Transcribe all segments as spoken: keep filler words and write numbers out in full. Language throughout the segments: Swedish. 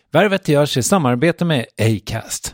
Värvet görs i samarbete med Acast.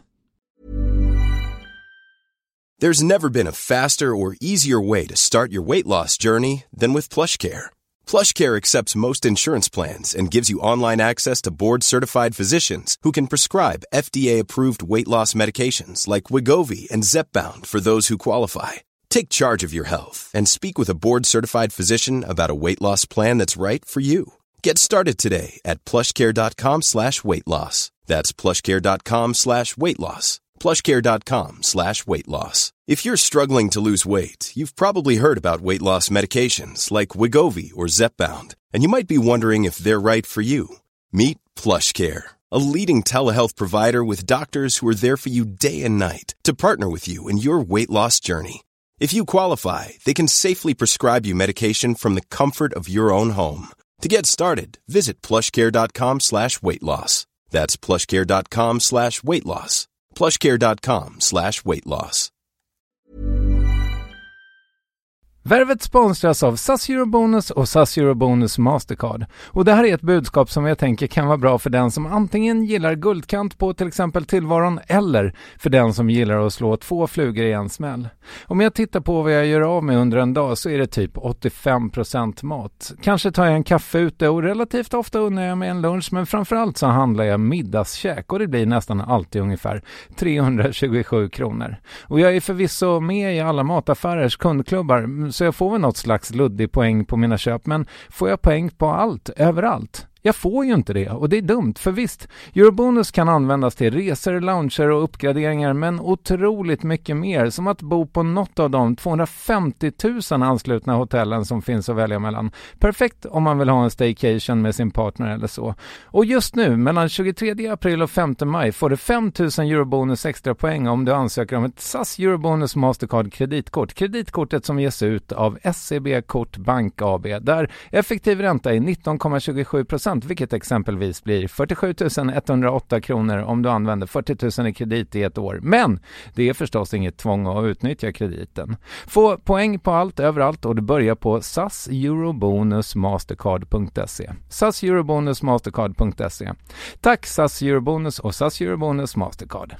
There's never been a faster or easier way to start your weight loss journey than with PlushCare. PlushCare accepts most insurance plans and gives you online access to board-certified physicians who can prescribe F D A-approved weight loss medications like Wegovy and Zepbound for those who qualify. Take charge of your health and speak with a board-certified physician about a weight loss plan that's right for you. Get started today at plushcare.com slash weight loss. That's plushcare.com slash weight loss. plushcare.com slash weight loss. If you're struggling to lose weight, you've probably heard about weight loss medications like Wegovy or Zepbound, and you might be wondering if they're right for you. Meet PlushCare, a leading telehealth provider with doctors who are there for you day and night to partner with you in your weight loss journey. If you qualify, they can safely prescribe you medication from the comfort of your own home. To get started, visit plushcare.com slash weight loss. That's plushcare.com slash weight loss. plushcare.com slash weight loss. Värvet sponsras av S A S Eurobonus och S A S Eurobonus Mastercard. Och det här är ett budskap som jag tänker kan vara bra för den som antingen gillar guldkant på till exempel tillvaron eller för den som gillar att slå två flugor i en smäll. Om jag tittar på vad jag gör av med under en dag så är det typ åttiofem procent mat. Kanske tar jag en kaffe ute och relativt ofta unnar jag mig en lunch, men framförallt så handlar jag middagskäk och det blir nästan alltid ungefär trehundratjugosju kronor. Och jag är förvisso med i alla mataffärers kundklubbar, så jag får väl något slags luddig poäng på mina köp, men får jag poäng på allt, överallt? Jag får ju inte det, och det är dumt, för visst, Eurobonus kan användas till resor, lounger och uppgraderingar, men otroligt mycket mer, som att bo på något av de tvåhundrafemtio tusen anslutna hotellen som finns att välja mellan. Perfekt om man vill ha en staycation med sin partner eller så. Och just nu, mellan tjugotredje april och femte maj, får du fem tusen Eurobonus extra poäng om du ansöker om ett S A S Eurobonus Mastercard kreditkort. Kreditkortet som ges ut av S E B Kort Bank A B, där effektiv ränta är nitton komma tjugosju procent, vilket exempelvis blir fyrtiosju tusen etthundraåtta kronor om du använder fyrtio tusen i kredit i ett år. Men det är förstås inget tvång att utnyttja krediten. Få poäng på allt överallt och du börjar på S A S Eurobonus Mastercard punkt se. S A S Eurobonus Mastercard punkt se. Tack S A S Eurobonus och S A S Eurobonus Mastercard.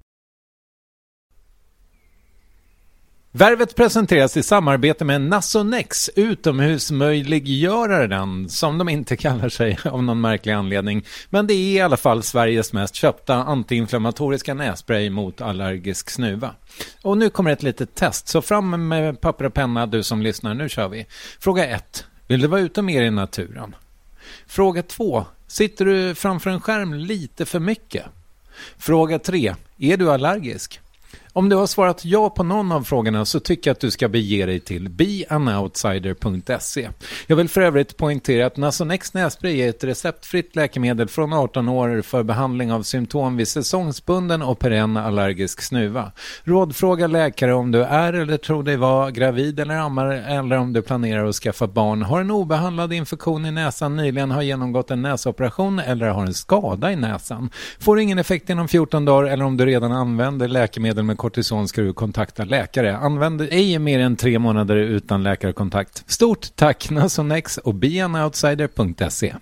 Värvet presenteras i samarbete med Nasonex, utomhusmöjliggöraren, som de inte kallar sig av någon märklig anledning. Men det är i alla fall Sveriges mest köpta antiinflammatoriska nässpray mot allergisk snuva. Och nu kommer ett litet test, så fram med papper och penna du som lyssnar, nu kör vi. Fråga ett. Vill du vara ute mer i naturen? Fråga två. Sitter du framför en skärm lite för mycket? Fråga tre. Är du allergisk? Om du har svarat ja på någon av frågorna så tycker jag att du ska bege dig till be an outsider punkt se. Jag vill för övrigt poängtera att Nasonex nässpray är ett receptfritt läkemedel från arton år för behandling av symptom vid säsongsbunden och perenn allergisk snuva. Rådfråga läkare om du är eller tror dig vara gravid eller ammar, eller om du planerar att skaffa barn, har en obehandlad infektion i näsan, nyligen har genomgått en näsoperation eller har en skada i näsan. Får ingen effekt inom fjorton dagar eller om du redan använder läkemedel med kortison ska du kontakta läkare. Använd ej mer än tre månader utan läkarkontakt. Stort tack Nasonex och be an outsider punkt se.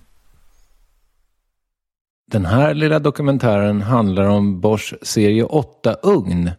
Den här lilla dokumentären handlar om Bosch serie åtta-ugn.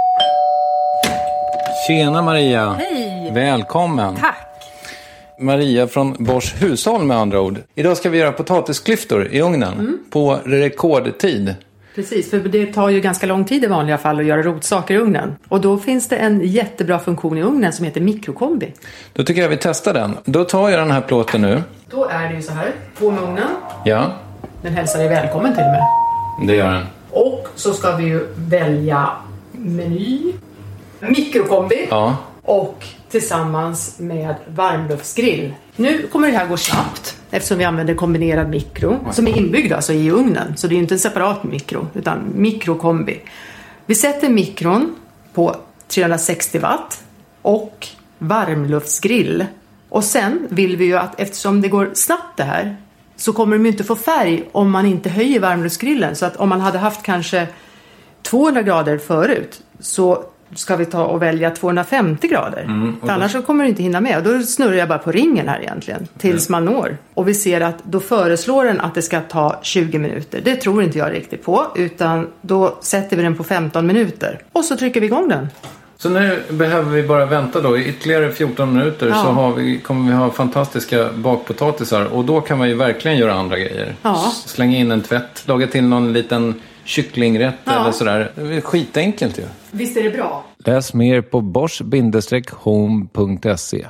Tjena Maria. Hej. Välkommen. Tack. Maria från Bosch hushåll med andra ord. Idag ska vi göra potatisklyftor i ugnen mm. på rekordtid. Precis, för det tar ju ganska lång tid i vanliga fall att göra rotsaker i ugnen. Och då finns det en jättebra funktion i ugnen som heter mikrokombi. Då tycker jag vi testar den. Då tar jag den här plåten nu. Då är det ju så här, på med ugnen. Ja. Den hälsar dig välkommen till och med. Det gör den. Och så ska vi ju välja meny, mikrokombi ja. och tillsammans med varmluftsgrill. Nu kommer det här gå snabbt eftersom vi använder kombinerad mikro som är inbyggd alltså i ugnen. Så det är inte en separat mikro utan mikrokombi. Vi sätter mikron på trehundrasextio watt och varmluftsgrill. Och sen vill vi ju att eftersom det går snabbt det här så kommer de inte få färg om man inte höjer varmluftsgrillen. Så att om man hade haft kanske tvåhundra grader förut så ska vi ta och välja tvåhundrafemtio grader. Mm, för annars så kommer du inte hinna med. Och då snurrar jag bara på ringen här egentligen. Tills mm. man når. Och vi ser att då föreslår den att det ska ta tjugo minuter. Det tror inte jag riktigt på. Utan då sätter vi den på femton minuter. Och så trycker vi igång den. Så nu behöver vi bara vänta då i ytterligare fjorton minuter ja. så har vi, kommer vi ha fantastiska bakpotatisar. Och då kan man ju verkligen göra andra grejer. Ja. Slänga in en tvätt, laga till någon liten kycklingrätt ja. eller sådär. Det är skitenkelt ju. Visst är det bra? Läs mer på bosch home punkt se.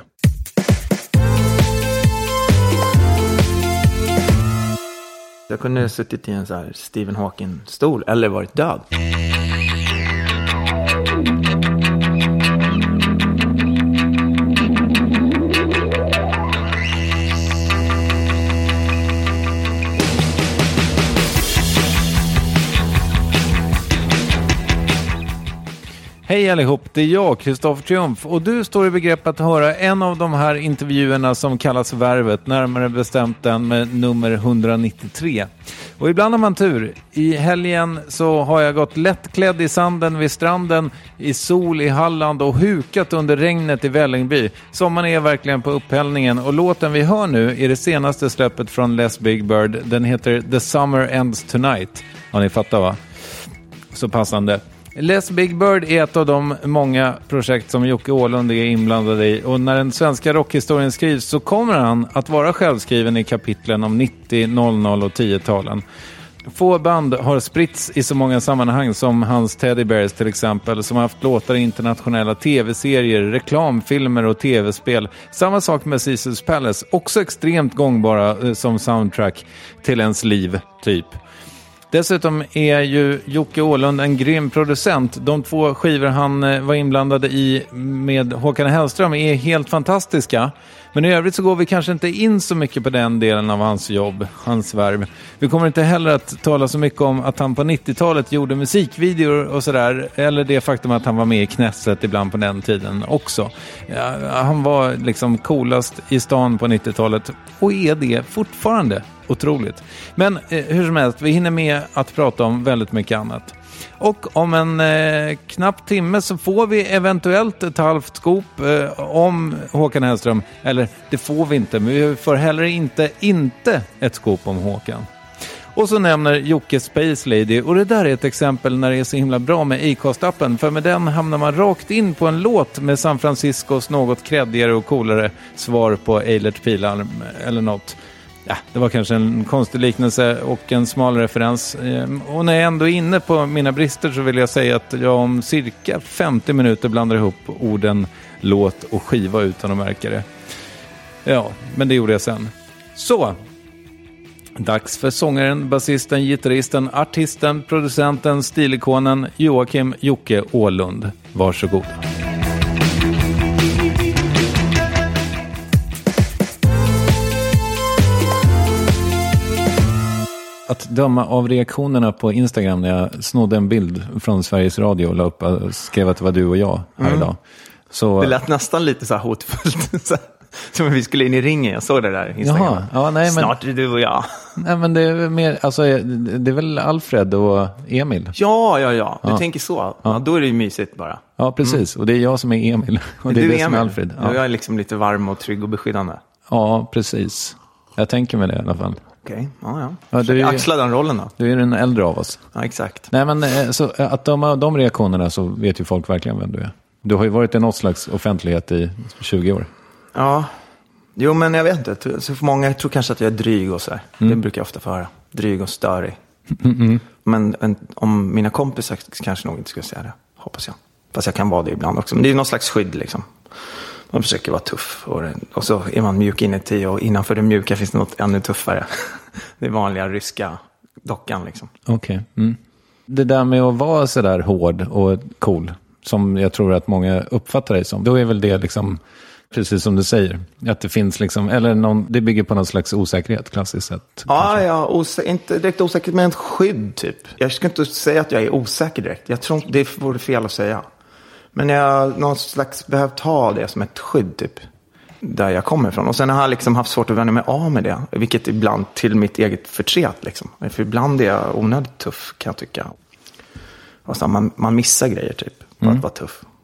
Jag kunde ha suttit i en så här Stephen Hawking-stol eller varit död. Hej allihop, det är jag, Kristoffer Triumf, och du står i begrepp att höra en av de här intervjuerna som kallas Värvet, närmare bestämt den med nummer etthundranittiotre. Och ibland har man tur. I helgen så har jag gått lättklädd i sanden vid stranden, i sol i Halland och hukat under regnet i Vällingby. Sommaren är verkligen på upphällningen, och låten vi hör nu är det senaste släppet från Les Big Bird. Den heter The Summer Ends Tonight. Ja, ni fattar va? Så passande. Les Big Bird är ett av de många projekt som Jocke Åhlund är inblandad i, och när den svenska rockhistorien skrivs så kommer han att vara självskriven i kapitlen om nittio, noll noll och tio-talen. Få band har spritts i så många sammanhang som hans Teddy Bears till exempel, som har haft låtar i internationella tv-serier, reklamfilmer och tv-spel. Samma sak med Caesars Palace, också extremt gångbara som soundtrack till ens liv, typ. Dessutom är ju Jocke Åhlund en grym producent. De två skivor han var inblandade i med Håkan Hellström är helt fantastiska. Men i övrigt så går vi kanske inte in så mycket på den delen av hans jobb, hans värv. Vi kommer inte heller att tala så mycket om att han på nittiotalet gjorde musikvideor och sådär. Eller det faktum att han var med i Knesset ibland på den tiden också. Ja, han var liksom coolast i stan på nittiotalet och är det fortfarande. Otroligt. Men eh, hur som helst, vi hinner med att prata om väldigt mycket annat. Och om en eh, knapp timme så får vi eventuellt ett halvt skop eh, om Håkan Hellström. Eller det får vi inte, men vi får heller inte inte ett skop om Håkan. Och så nämner Jocke Space Lady, och det där är ett exempel när det är så himla bra med Acast-appen, för med den hamnar man rakt in på en låt med San Franciscos något kreddigare och coolare svar på Eilert Pilarm eller något. Ja, det var kanske en konstig liknelse och en smal referens. Och när jag ändå är inne på mina brister så vill jag säga att jag om cirka femtio minuter blandar ihop orden låt och skiva utan att märka det. Ja, men det gjorde jag sen. Så, dags för sångaren, basisten, gitarristen, artisten, producenten, stilikonen Joakim Jocke Åhlund. Varsågod. Att döma av reaktionerna på Instagram när jag snodde en bild från Sveriges Radio och la upp och skrev att det var du och jag här mm. idag. Så... Det lät nästan lite så här hotfullt. Som att vi skulle in i ringen. Jag såg det där Instagram. Jaha, ja, nej, men... Snart är det du och jag. Nej, men det är mer, alltså, det är väl Alfred och Emil. Ja, ja, ja. Du ja. tänker så. Ja. Ja, då är det ju mysigt bara. Ja, precis. Mm. Och det är jag som är Emil. Och det är, du det Emil. som är Alfred. Ja. Jag är liksom lite varm och trygg och beskyddande. Ja, precis. Jag tänker med det i alla fall. Okej, okay. ja, ja. ja du är, axla den rollen då. Du är den äldre av oss. Ja, exakt. Nej, men så att de, de reaktionerna så vet ju folk verkligen vem du är. Du har ju varit i något slags offentlighet i tjugo år. Ja, jo men jag vet inte. Så för många tror kanske att jag är dryg och så här. Mm. Det brukar jag ofta få höra. Dryg och störig. Mm-mm. Men en, om mina kompisar kanske nog inte skulle säga det. Hoppas jag. Fast jag kan vara det ibland också. Men det är någon slags skydd liksom. Man försöker vara tuff. Och, och så är man mjuk inuti. Och innanför det mjuka finns det något ännu tuffare. Det är vanliga ryska dockan liksom. Okej. Okay. Mm. Det där med att vara så där hård och cool. Som jag tror att många uppfattar dig som. Då är väl det liksom... Precis som du säger. Att det finns liksom, eller någon, det bygger på någon slags osäkerhet, klassiskt sett. Ja, kanske. ja osä- inte direkt osäkerhet, men ett skydd typ. Jag ska inte säga att jag är osäker direkt. Jag tror det vore fel att säga. Men jag har någon slags behövt ha det som ett skydd typ. Där jag kommer ifrån. Och sen har jag liksom haft svårt att vänja mig av med det. Vilket ibland till mitt eget förtret liksom. För ibland är jag onödigt tuff kan jag tycka. Och så man, man missar grejer typ. På mm. att vara tuff.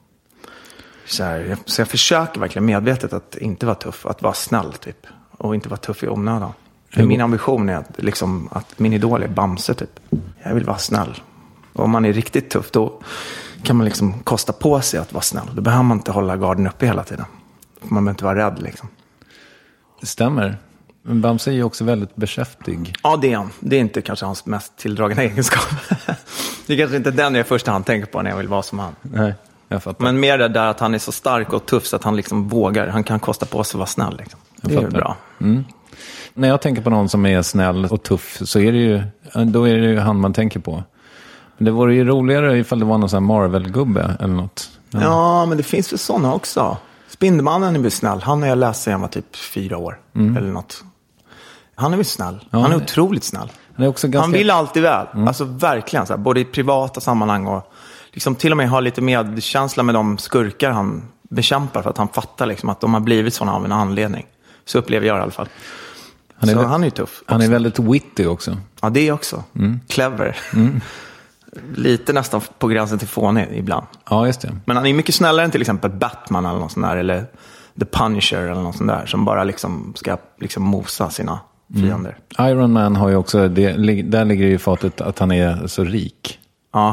Så, här, så jag försöker verkligen medvetet att inte vara tuff, att vara snäll typ. Och inte vara tuff i onödan. Min ambition är att, liksom, att min idol är Bamse typ. Jag vill vara snäll. Och om man är riktigt tuff då kan man liksom kosta på sig att vara snäll. Då behöver man inte hålla garden uppe hela tiden. Man behöver inte vara rädd liksom. Det stämmer. Men Bamse är ju också väldigt beskäftig. Ja, det är han. Det är inte kanske hans mest tilldragande egenskap. Det är kanske inte den jag i första hand tänker på när jag vill vara som han. Nej, jag fattar. Men mer det där att han är så stark och tuff så att han liksom vågar. Han kan kosta på sig att vara snäll liksom. Det är bra. Mm. När jag tänker på någon som är snäll och tuff så är det ju, då är det ju han man tänker på. Men det vore ju roligare ifall det var någon sån här Marvel-gubbe eller något. Ja, ja men det finns väl sådana också. Spindelmannen är väl snäll. Han har jag läst sen jag var typ fyra år. Mm. Eller något. Han är väl snäll. Ja, han är otroligt snäll. Han, är också ganska... han vill alltid väl. Mm. Alltså verkligen. Så här, både i privata sammanhang och liksom till och med ha lite medkänsla med de skurkar han bekämpar. För att han fattar liksom att de har blivit sådana av en anledning. Så upplever jag i alla fall. Han är, så väl, han är tuff. Han också. Är väldigt witty också. Ja, det är också. Mm. Clever. Mm. Lite nästan på gränsen till fånig ibland. Ja, just det. Men han är mycket snällare än till exempel Batman eller något sånt där. Eller The Punisher eller något sånt där. Som bara liksom ska liksom mosa sina fiender. Mm. Iron Man har ju också, det, där ligger ju fatet att han är så rik. Ja.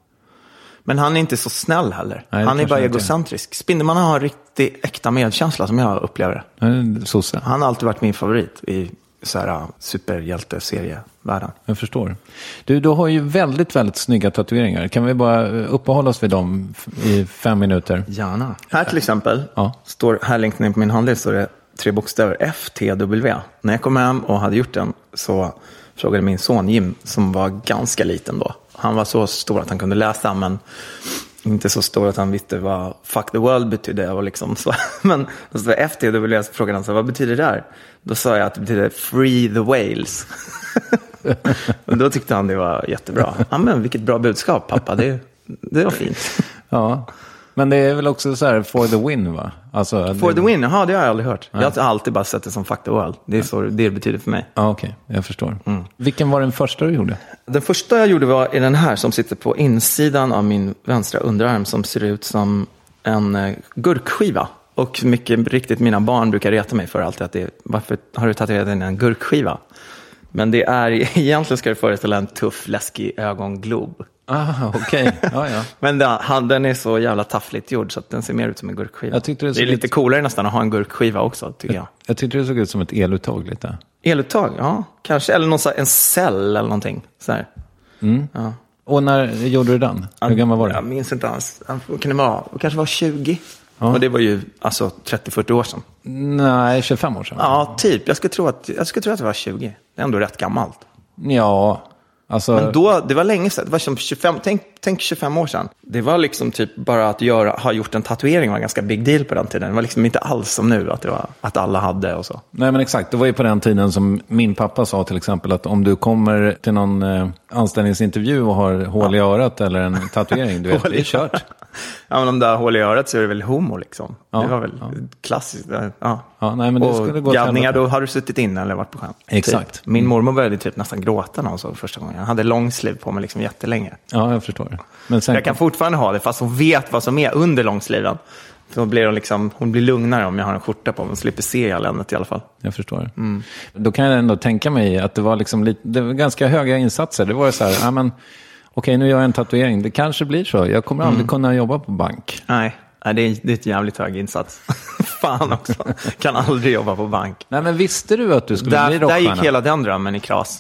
Men han är inte så snäll heller. Nej, han är bara egocentrisk. Spindelmannen har en riktigt äkta medkänsla som jag upplever det. Sosse. Han har alltid varit min favorit i så här superhjälte-serievärlden. Jag förstår. Du, du har ju väldigt, väldigt snygga tatueringar. Kan vi bara uppehålla oss vid dem i fem minuter? Gärna. Här till exempel, ja. Står här längst ner på min handled står det tre bokstäver F T W. När jag kom hem och hade gjort den så frågade min son Jim, som var ganska liten då. Han var så stor att han kunde läsa, men inte så stor att han visste vad fuck the world betydde. Och liksom så. Men då stod F T W och frågade han så, vad betyder det där? Då sa jag att det betyder free the whales. Och då tyckte han det var jättebra. Ja, men vilket bra budskap, pappa. Det, det var fint. Ja. Men det är väl också så här for the win, va? Alltså, for det... the win, jaha, det har jag aldrig hört. Nej. Jag har alltid bara sett det som fuck the world. Det är så det betyder för mig. Ja, okej, okay. Jag förstår. Mm. Vilken var den första du gjorde? Den första jag gjorde var i den här som sitter på insidan av min vänstra underarm, som ser ut som en uh, gurkskiva. Och mycket riktigt, mina barn brukar reta mig för alltid att det är, varför har du tatuerat in en gurkskiva? Men det är, egentligen ska det föreställa en tuff, läskig ögonglob. Ah, okej. Okay. Ja, ja. Men den, den är så jävla taffligt gjord så att den ser mer ut som en gurkskiva. Jag tyckte det, det är lite ut... coolare nästan att ha en gurkskiva också, tycker jag. Jag, jag tyckte det såg ut som ett eluttag lite. Eluttag, ja. Kanske, eller någon, en cell eller någonting. Så här. Mm. Ja. Och när gjorde du den? Hur gammal var du? Jag minns inte alls. Kan det vara? Kanske var tjugo. Ja. Och det var ju alltså trettio till fyrtio år sedan. Nej, tjugofem år sedan. Ja, typ. Jag skulle tro att, jag skulle tro att det var tjugo. Det är ändå rätt gammalt. Ja, alltså... Men då, det var länge sedan. Det var som tjugofem, tänk, tänk tjugofem år sedan. Det var liksom typ bara att göra, ha gjort en tatuering var en ganska big deal på den tiden. Det var liksom inte alls som nu att, det var, att alla hade och så. Nej, men exakt. Det var ju på den tiden som min pappa sa till exempel att om du kommer till någon eh, anställningsintervju och har hål i örat eller en tatuering, du vet, det är kört. Ja, men om det är hål i örat så är det väl homo liksom. Ja, det var väl ja. Klassiskt. Ja. Ja, nej, men det och skulle gå gaddningar, då har du suttit inne eller varit på skärm. Exakt. Typ. Min mormor började typ nästan gråta någon så första gången. Jag hade långsliv på mig liksom jättelänge. Ja, jag förstår. Men sen jag kan fortfarande ha det fast hon vet vad som är under långsliven. Så blir hon, liksom, hon blir lugnare om jag har en skjorta på mig och slipper se eländet i alla fall. Jag förstår. Mm. Då kan jag ändå tänka mig att det var, liksom lite, det var ganska höga insatser. Det var så här, ja men okej, nu gör jag en tatuering. Det kanske blir så. Jag kommer aldrig mm. kunna jobba på bank. Nej, det är, det är ett jävligt hög insats. Fan också. Kan aldrig jobba på bank. Nej, men visste du att du skulle där, bli rockstjärna? Där gick hela den drömmen i kras.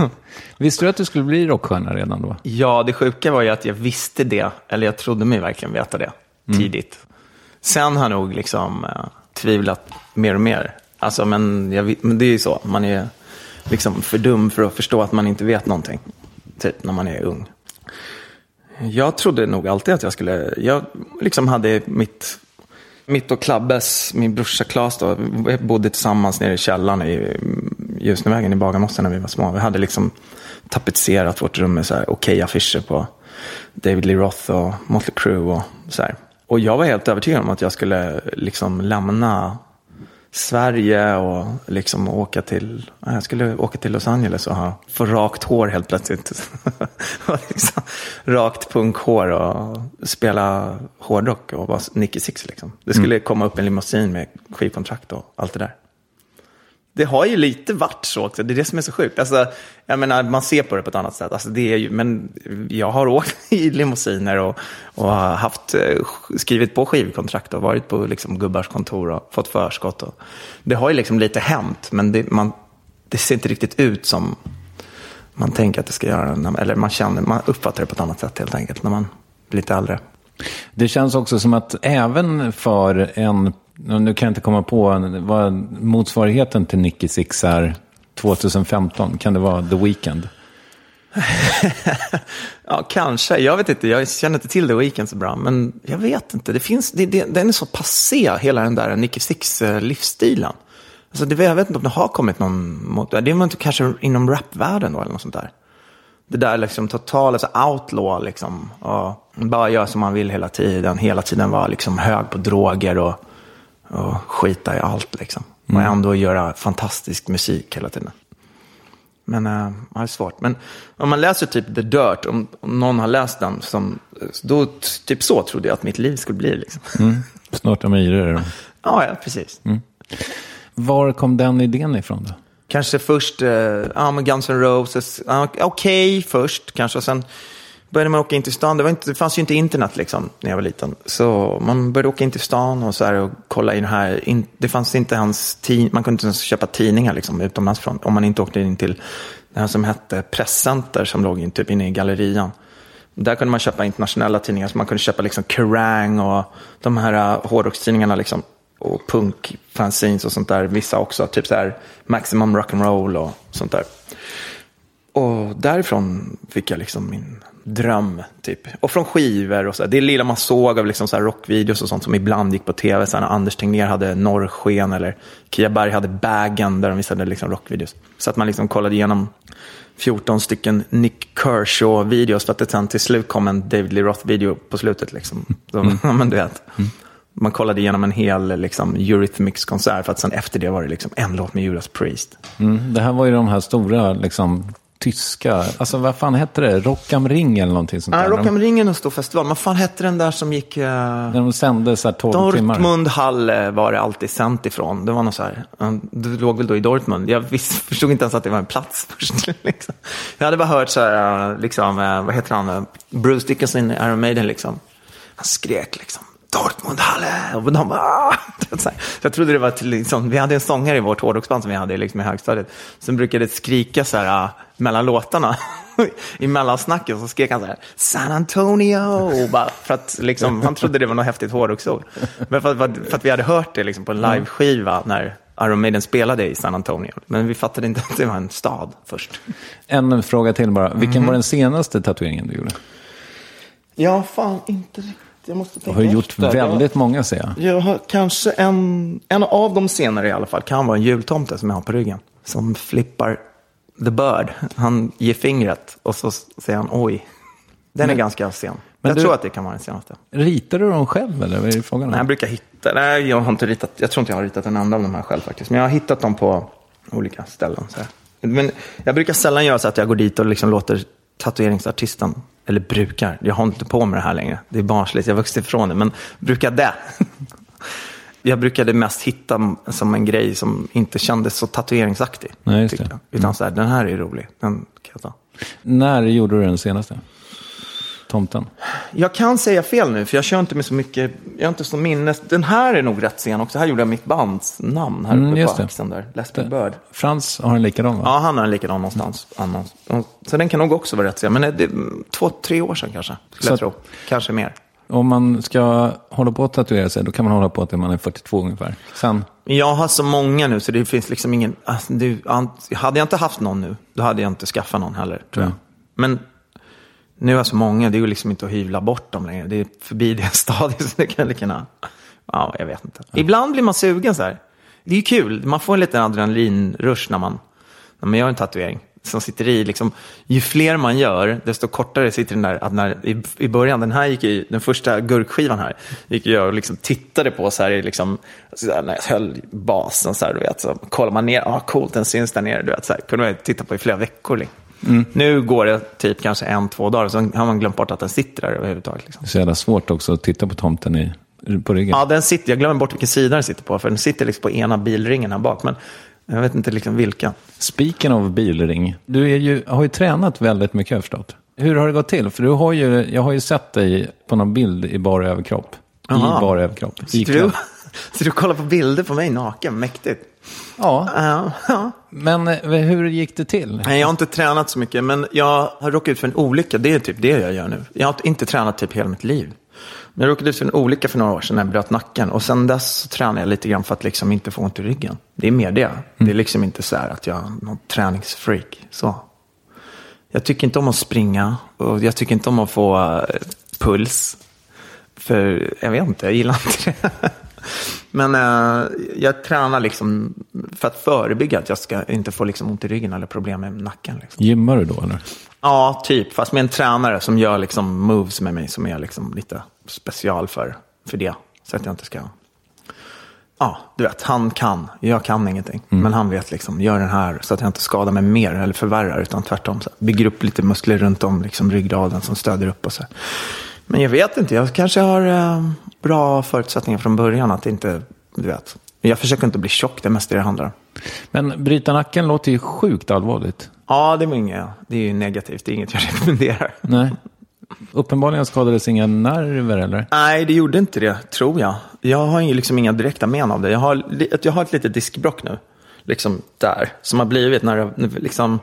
Visste du att du skulle bli rockstjärna redan då? Ja, det sjuka var ju att jag visste det. Eller jag trodde mig verkligen veta det. Mm. Tidigt. Sen har jag nog liksom äh, tvivlat mer och mer. Alltså, men, jag, men det är ju så. Man är liksom för dum för att förstå att man inte vet någonting. Typ när man är ung. Jag trodde nog alltid att jag skulle... Jag liksom hade mitt... Mitt och Klabbes, min brorsa Claes då, vi bodde tillsammans nere i källaren i Ljusnevägen i Bagarmossen när vi var små. Vi hade liksom tapetserat vårt rum med så här okej affischer på David Lee Roth och Motley Crue och så här. Och jag var helt övertygad om att jag skulle liksom lämna Sverige och liksom åka till, jag skulle åka till Los Angeles och ha, få rakt hår helt plötsligt. liksom, rakt punkhår och spela hårdrock och vara Nicky Six liksom. Det skulle mm. komma upp en limousin med skivkontrakt och allt det där. Det har ju lite varit så också. Det är det som är så sjukt. Alltså, jag menar, man ser på det på ett annat sätt. Alltså, det är ju, men jag har åkt i limousiner och, och har haft, skrivit på skivkontrakt och varit på liksom, gubbars kontor och fått förskott. Och, det har ju liksom lite hänt, men det, man, det ser inte riktigt ut som man tänker att det ska göra. Eller man känner, man uppfattar det på ett annat sätt helt enkelt när man blir lite äldre. Det känns också som att även för en, nu kan jag inte komma på vad motsvarigheten till Nicky Six är tjugohundrafemton, kan det vara The Weeknd? Ja, kanske. Jag vet inte, jag känner inte till The Weeknd så bra, men jag vet inte. Det finns, det, det, den är så passé, hela den där Nicky Six-livsstilen. Alltså, det, jag vet inte om det har kommit någon mot det. Det var inte kanske inom rapvärlden då, eller något sånt där. Det där liksom total alltså outlaw liksom, och bara gör som man vill hela tiden. Hela tiden vara liksom hög på droger och, och skita i allt liksom. Mm. Och ändå göra fantastisk musik hela tiden. Men äh, det är svårt. Men om man läser typ The Dirt, om, om någon har läst den, som, då typ så trodde jag att mitt liv skulle bli liksom. Mm. Snart är myror då. Ja, ja, precis. Mm. Var kom den idén ifrån då? Kanske först uh, ja, med Guns N' Roses. Uh, Okej okay, först kanske. Och sen började man åka in till stan. Det, var inte, det fanns ju inte internet liksom när jag var liten. Så man började åka in till stan och, så här, och kolla in här. In, det fanns inte hans tid, man kunde inte ens köpa tidningar liksom, utomlands från. Om man inte åkte in till det här som hette Presscenter som låg in, typ inne i gallerian. Där kunde man köpa internationella tidningar. Så man kunde köpa liksom Kerrang och de här uh, hårdrockstidningarna liksom. Och punk, fanzines och sånt där. Vissa också, typ så här Maximum Rock'n'Roll och sånt där. Och därifrån fick jag liksom min dröm typ. Och från skivor och så. Det lilla man såg av liksom så här rockvideos och sånt som ibland gick på tv. Så här när Anders Tegnér hade Norrsken eller Kia Berg hade Bagen där de visade liksom rockvideos. Så att man liksom kollade igenom fjorton stycken Nick Kershaw-videos för att det sen till slut kom en David Lee Roth-video på slutet liksom. Så, mm. men du vet. Mm. Man kollade igenom en hel liksom, Eurythmics-konsert för att sen efter det var det liksom en låt med Judas Priest. Mm, det här var ju de här stora liksom, tyska, alltså vad fan hette det? Rock am Ring eller någonting sånt där? Ja, Rock am Ring är en stor festival. Men vad fan hette den där som gick... Uh... När de sände så här tolv Dortmund timmar. Dortmund Halle var det alltid sänt ifrån. Det var något så här... Det låg väl då i Dortmund. Jag visst, förstod inte ens att det var en plats först. Liksom. Jag hade bara hört så här, liksom, vad heter han? Bruce Dickinson i Iron Maiden liksom. Han skrek liksom. Dortmund Halle och de bara, så jag trodde det var till, liksom, vi hade en sångare i vårt hårdrocksband som vi hade liksom i högstadiet som brukade skrika så här uh, mellan låtarna i mellansnacket, så skrek han så här San Antonio och bara, för att liksom, han trodde det var något häftigt hårdrocksord, men för, för, för att vi hade hört det liksom, på en liveskiva när Iron Maiden spelade i San Antonio, men vi fattade inte att det var en stad först. En fråga till bara, vilken mm. var den senaste tatueringen du gjorde? Ja, fan inte riktigt. Jag måste tänka. Du har gjort efter. väldigt jag, många, ser jag. Jag har kanske en, en av de senare i alla fall kan vara en jultomte som jag har på ryggen. Som flippar the bird. Han ger fingret och så säger han oj. Den men, är ganska sen. Jag du, tror att det kan vara den senaste. Ritar du dem själv eller vad är det frågan om? Nej, jag brukar hitta. Nej, jag har inte ritat. Jag tror inte jag har ritat en enda av de här själv faktiskt. Men jag har hittat dem på olika ställen. Så här. Men jag brukar sällan göra så att jag går dit och liksom låter tatueringsartisten, eller brukar, jag har inte på med det här längre, det är barnsligt, jag vuxit ifrån det, men brukar det. Jag brukade mest hitta som en grej som inte kändes så tatueringsaktig. Nej, just det. Utan så här, den här är rolig, den kan jag ta. När gjorde du den senaste? Tomten? Jag kan säga fel nu, för jag kör inte med så mycket, jag har inte så minnes. Den här är nog rätt sen också. Här gjorde jag mitt bands namn här uppe mm, på axeln där. Leslie Bird. Frans har en likadan, va? Ja, han har en likadan någonstans. Mm. Så den kan nog också vara rätt sen. Men det är två, tre år sedan kanske, skulle jag tro. Kanske mer. Om man ska hålla på att tatuera sig, då kan man hålla på till man är fyrtiotvå ungefär. Sen... Jag har så många nu, så det finns liksom ingen... Alltså, det, hade jag inte haft någon nu, då hade jag inte skaffat någon heller, tror jag. Mm. Men... Nu är så många, det är ju liksom inte att hyvla bort dem längre. Det är förbi det stadiet, så det kan kunna... Ja, jag vet inte. Ja. Ibland blir man sugen så här. Det är ju kul, man får en liten adrenalinrush när man, när man gör en tatuering. Som sitter i, liksom, ju fler man gör, desto kortare sitter den där... Att när, i, I början, den här gick ju, den första gurkskivan här, gick jag och liksom tittade på så här, liksom, så här när jag höll basen så här, du vet. Så kollar man ner, ah coolt, den syns där nere, du vet. Så här, kunde man titta på i flera veckor, liksom. Mm. Nu går det typ kanske en, två dagar, så har man glömt bort att den sitter där överhuvudtaget. Liksom. Det är så jävla svårt också att titta på tomten i, på ryggen. Ja, den sitter, jag glömmer bort vilken sida den sitter på, för den sitter liksom på ena bilringen här bak, men jag vet inte liksom vilka. Speaking of bilring, du är ju, har ju tränat väldigt mycket, jag förstått. Hur har det gått till? För du har ju, jag har ju sett dig på någon bild i bara överkropp. Aha. I bara överkropp. Så du, så du kollar på bilder på mig naken, mäktigt. Ja. Ja, ja. Men hur gick det till? Nej, jag har inte tränat så mycket, men jag har råkat ut för en olycka. Det är typ det jag gör nu. Jag har inte tränat typ hela mitt liv. Men jag råkade ut för en olycka för några år sedan när jag bröt nacken. Och sen dess så tränar jag lite grann för att liksom inte få ont i ryggen. Det är mer det. Mm. Det är liksom inte så här att jag är någon träningsfreak. Så. Jag tycker inte om att springa. Och jag tycker inte om att få uh, puls. För jag vet inte, jag gillar inte det. Men uh, jag tränar liksom för att förebygga att jag ska inte få liksom ont i ryggen eller problem med nacken. Liksom. Gymmar du då eller? Ja, typ. Fast med en tränare som gör liksom moves med mig som är liksom lite special för, för det. Så att jag inte ska... Ja, du vet, han kan. Jag kan ingenting. Mm. Men han vet liksom, gör den här så att jag inte skadar mig mer eller förvärrar, utan tvärtom. Så bygger upp lite muskler runt om liksom ryggraden som stöder upp och så. Men jag vet inte, jag kanske har eh, bra förutsättningar från början att inte, du vet. Jag försöker inte bli tjock, det mesta det handlar om. Men bryta nacken låter ju sjukt allvarligt. Ja, det är inget, det är ju negativt, det är inget jag rekommenderar. Nej. Uppenbarligen skadades inga nerver eller? Nej, det gjorde inte det, tror jag. Jag har ju liksom inga direkta men av det. Jag har, jag har ett litet diskbråck nu, liksom där, som har blivit när det liksom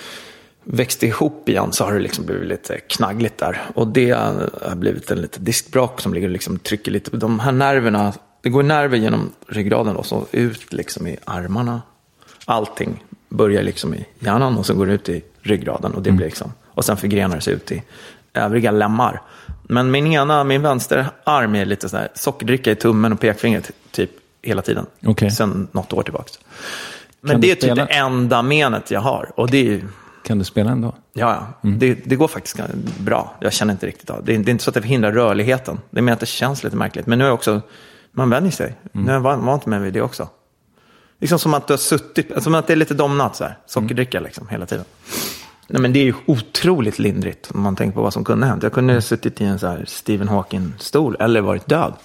växte ihop igen, så har det liksom blivit lite knaggligt där. Och det har blivit en liten diskbråck som ligger och liksom trycker lite på de här nerverna. Det går nerver genom ryggraden och så ut liksom i armarna. Allting börjar liksom i hjärnan och så går det ut i ryggraden och det blir liksom, och sen förgrenar det sig ut i övriga lemmar. Men min ena, min vänster arm är lite så här sockerdricka i tummen och pekfingret typ hela tiden. Okay. Sen något år tillbaka. Men Kan det är typ det enda menet jag har. Och det är ju... Kan du spela ändå? Ja, mm. det, det går faktiskt bra. Jag känner inte riktigt av det. Det är inte så att det förhindrar rörligheten. Det är mer att det känns lite märkligt. Men nu är också, man vänjer sig. Mm. Nu är jag vant med vid det också. Liksom som att du har suttit, som att det är lite domnat så här. Sockerdricka liksom hela tiden. Nej, men det är ju otroligt lindrigt om man tänker på vad som kunde hänt. Jag kunde ha suttit i en så här Stephen Hawking-stol eller varit död.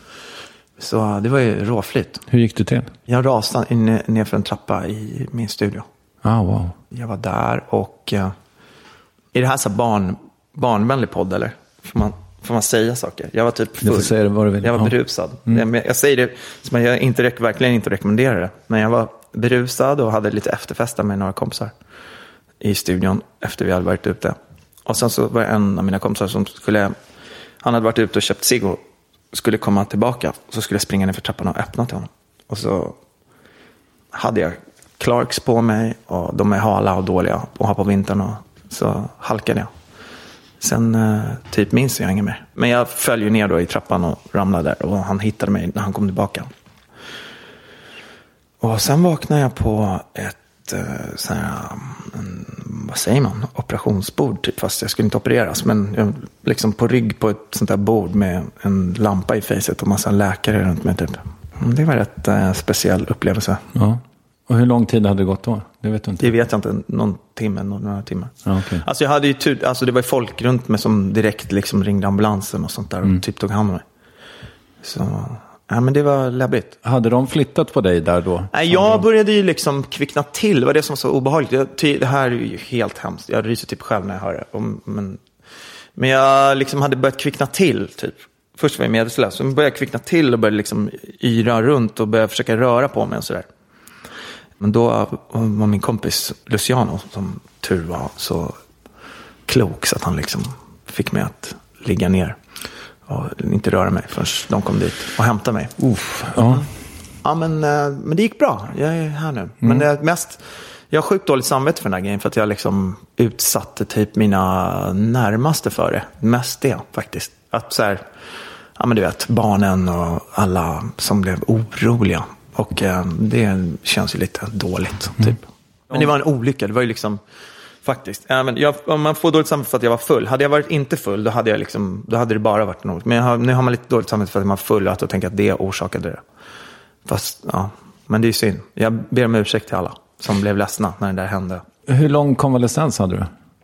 Så det var ju råflytt. Hur gick du till? Jag rasade in, ner för en trappa i min studio. Ah, wow. Jag var där och... Uh, är det här så barn, barnvänlig podd eller? Får man, får man säga saker? Jag var typ full. Du får säga det vad du vill. Jag var berusad. Mm. Jag, jag säger det som jag inte, verkligen inte rekommenderar det. Men jag var berusad och hade lite efterfesta med några kompisar i studion efter vi hade varit ute. Och sen så var en av mina kompisar som skulle... Han hade varit ute och köpt cigg och skulle komma tillbaka. Så skulle jag springa ner för trappan och öppna till honom. Och så hade jag Clarks på mig och de är hala och dåliga och har på vintern och så halkade jag. Sen eh, typ minns jag inget mer. Men jag föll ju ner då i trappan och ramlade där och han hittade mig när han kom tillbaka. Och sen vaknade jag på ett eh, så här, en, vad säger man, operationsbord typ, fast jag skulle inte opereras, men jag, liksom på rygg på ett sånt där bord med en lampa i facet och massa läkare runt mig typ. Det var rätt eh, speciell upplevelse. Ja. Och hur lång tid hade det gått då? Det vet du inte. Det vet jag inte, någon timme, några timmar. Ja, okay. Alltså jag hade ju tur, alltså det var folk runt mig som direkt liksom ringde ambulansen och sånt där och mm. typ tog hand om mig. Så, ja men det var läbbigt. Hade de flyttat på dig där då? Nej, jag började ju liksom kvickna till. Det var det som var så obehagligt. Jag, det här är ju helt hemskt. Jag ryser typ själv när jag hör det. Och, men, men jag liksom hade börjat kvickna till typ. Först var jag medvetslös. Så började jag kvickna till och började liksom yra runt och började försöka röra på mig och sådär. Men då var min kompis Luciano, som tur var, så klok så att han liksom fick mig att ligga ner och inte röra mig förrän de kom dit och hämtade mig. Uff, ja. Ja, men, men det gick bra. Jag är här nu. Mm. Men det är mest, jag har sjukt dåligt samvete för den här grejen för att jag liksom utsatte typ mina närmaste för det. Mest det faktiskt. Att så här, ja men du vet, barnen och alla som blev oroliga. Och eh, det känns ju lite dåligt, typ. Mm. Men det var en olycka, det var ju liksom... Faktiskt. Ja, men jag, om man får dåligt samvete för att jag var full. Hade jag varit inte full, då hade, jag liksom, då hade det bara varit något. Men jag har, nu har man lite dåligt samvete för att man var full och att jag tänker att det orsakade det. Fast, ja. Men det är ju synd. Jag ber om ursäkt till alla som blev ledsna när det där hände. Hur lång konvalescens hade du?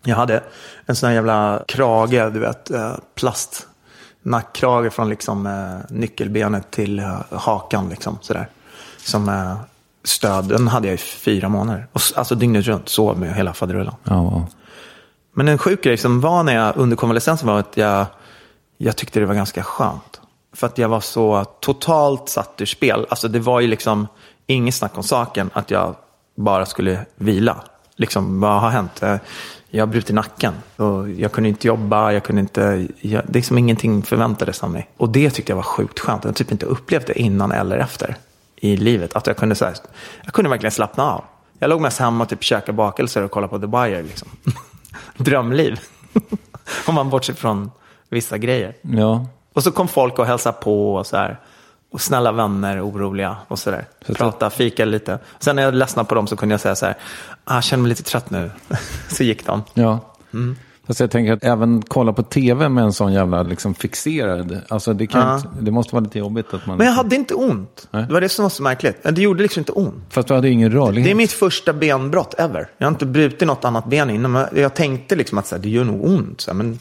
Jag hade en sån här jävla krage, du vet, plast. Nackkrage från liksom eh, nyckelbenet till eh, hakan liksom, sådär. Som eh, stöd, den hade jag i fyra månader. Och, alltså dygnet runt, sov med hela faderullan. Ja. Men en sjuk grej som var när jag under konvalescensen var att jag, jag tyckte det var ganska skönt. För att jag var så totalt satt ur spel. Alltså det var ju liksom inget snack om saken att jag bara skulle vila. Liksom, vad har hänt? Jag har brutit nacken. Och jag kunde inte jobba, jag kunde inte... Jag, det är som ingenting förväntades av mig. Och det tyckte jag var sjukt skönt. Jag har typ inte upplevt det innan eller efter i livet. Att jag kunde, så här, jag kunde verkligen slappna av. Jag låg mest hemma och typ käka bakelser och kolla på The Wire. Liksom. Drömliv. Om man bortser från vissa grejer. Ja. Och så kom folk och hälsade på och så här. Och snälla vänner, oroliga och sådär. Så prata, fika lite. Sen när jag ledsnade på dem så kunde jag säga så här: ah, jag känner mig lite trött nu. Så gick de. Ja. Mm. Fast jag tänker att även kolla på tv med en sån jävla liksom fixerad. Alltså det, kan Ja. inte, det måste vara lite jobbigt att man... Men jag hade inte ont. Nej. Det var det som var så märkligt. Det gjorde liksom inte ont. Fast du hade ingen rörlighet. Det är mitt första benbrott ever. Jag har inte brutit något annat ben innan. Men jag tänkte liksom att så här, det gör nog ont. Så här, men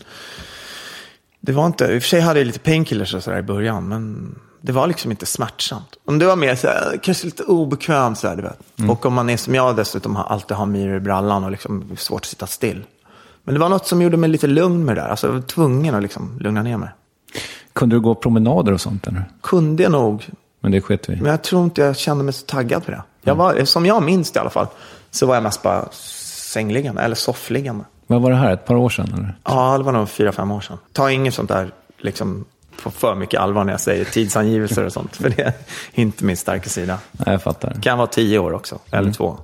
det var inte... I och för sig hade jag lite painkillers och så där i början. Men det var liksom inte smärtsamt. Om det var mer så här, kanske lite obekvämt så här, du vet. Mm. Och om man är som jag dessutom har alltid har myror i brallan och liksom svårt att sitta still. Men det var något som gjorde mig lite lugn med det där. Alltså jag var tvungen att liksom lugna ner mig. Kunde du gå promenader och sånt eller? Kunde jag nog. Men det skett vi. Men jag tror inte jag kände mig så taggad på det. Jag var, som jag minns det i alla fall, så var jag mest bara sängliggande eller soffliggande. Vad var det här? Ett par år sedan eller? Ja, det var nog fyra, fem år sedan. Ta inget sånt där liksom på för mycket allvar när jag säger tidsangivelser och sånt. För det är inte min starka sida. Nej, jag fattar. Det kan vara tio år också, eller mm. två.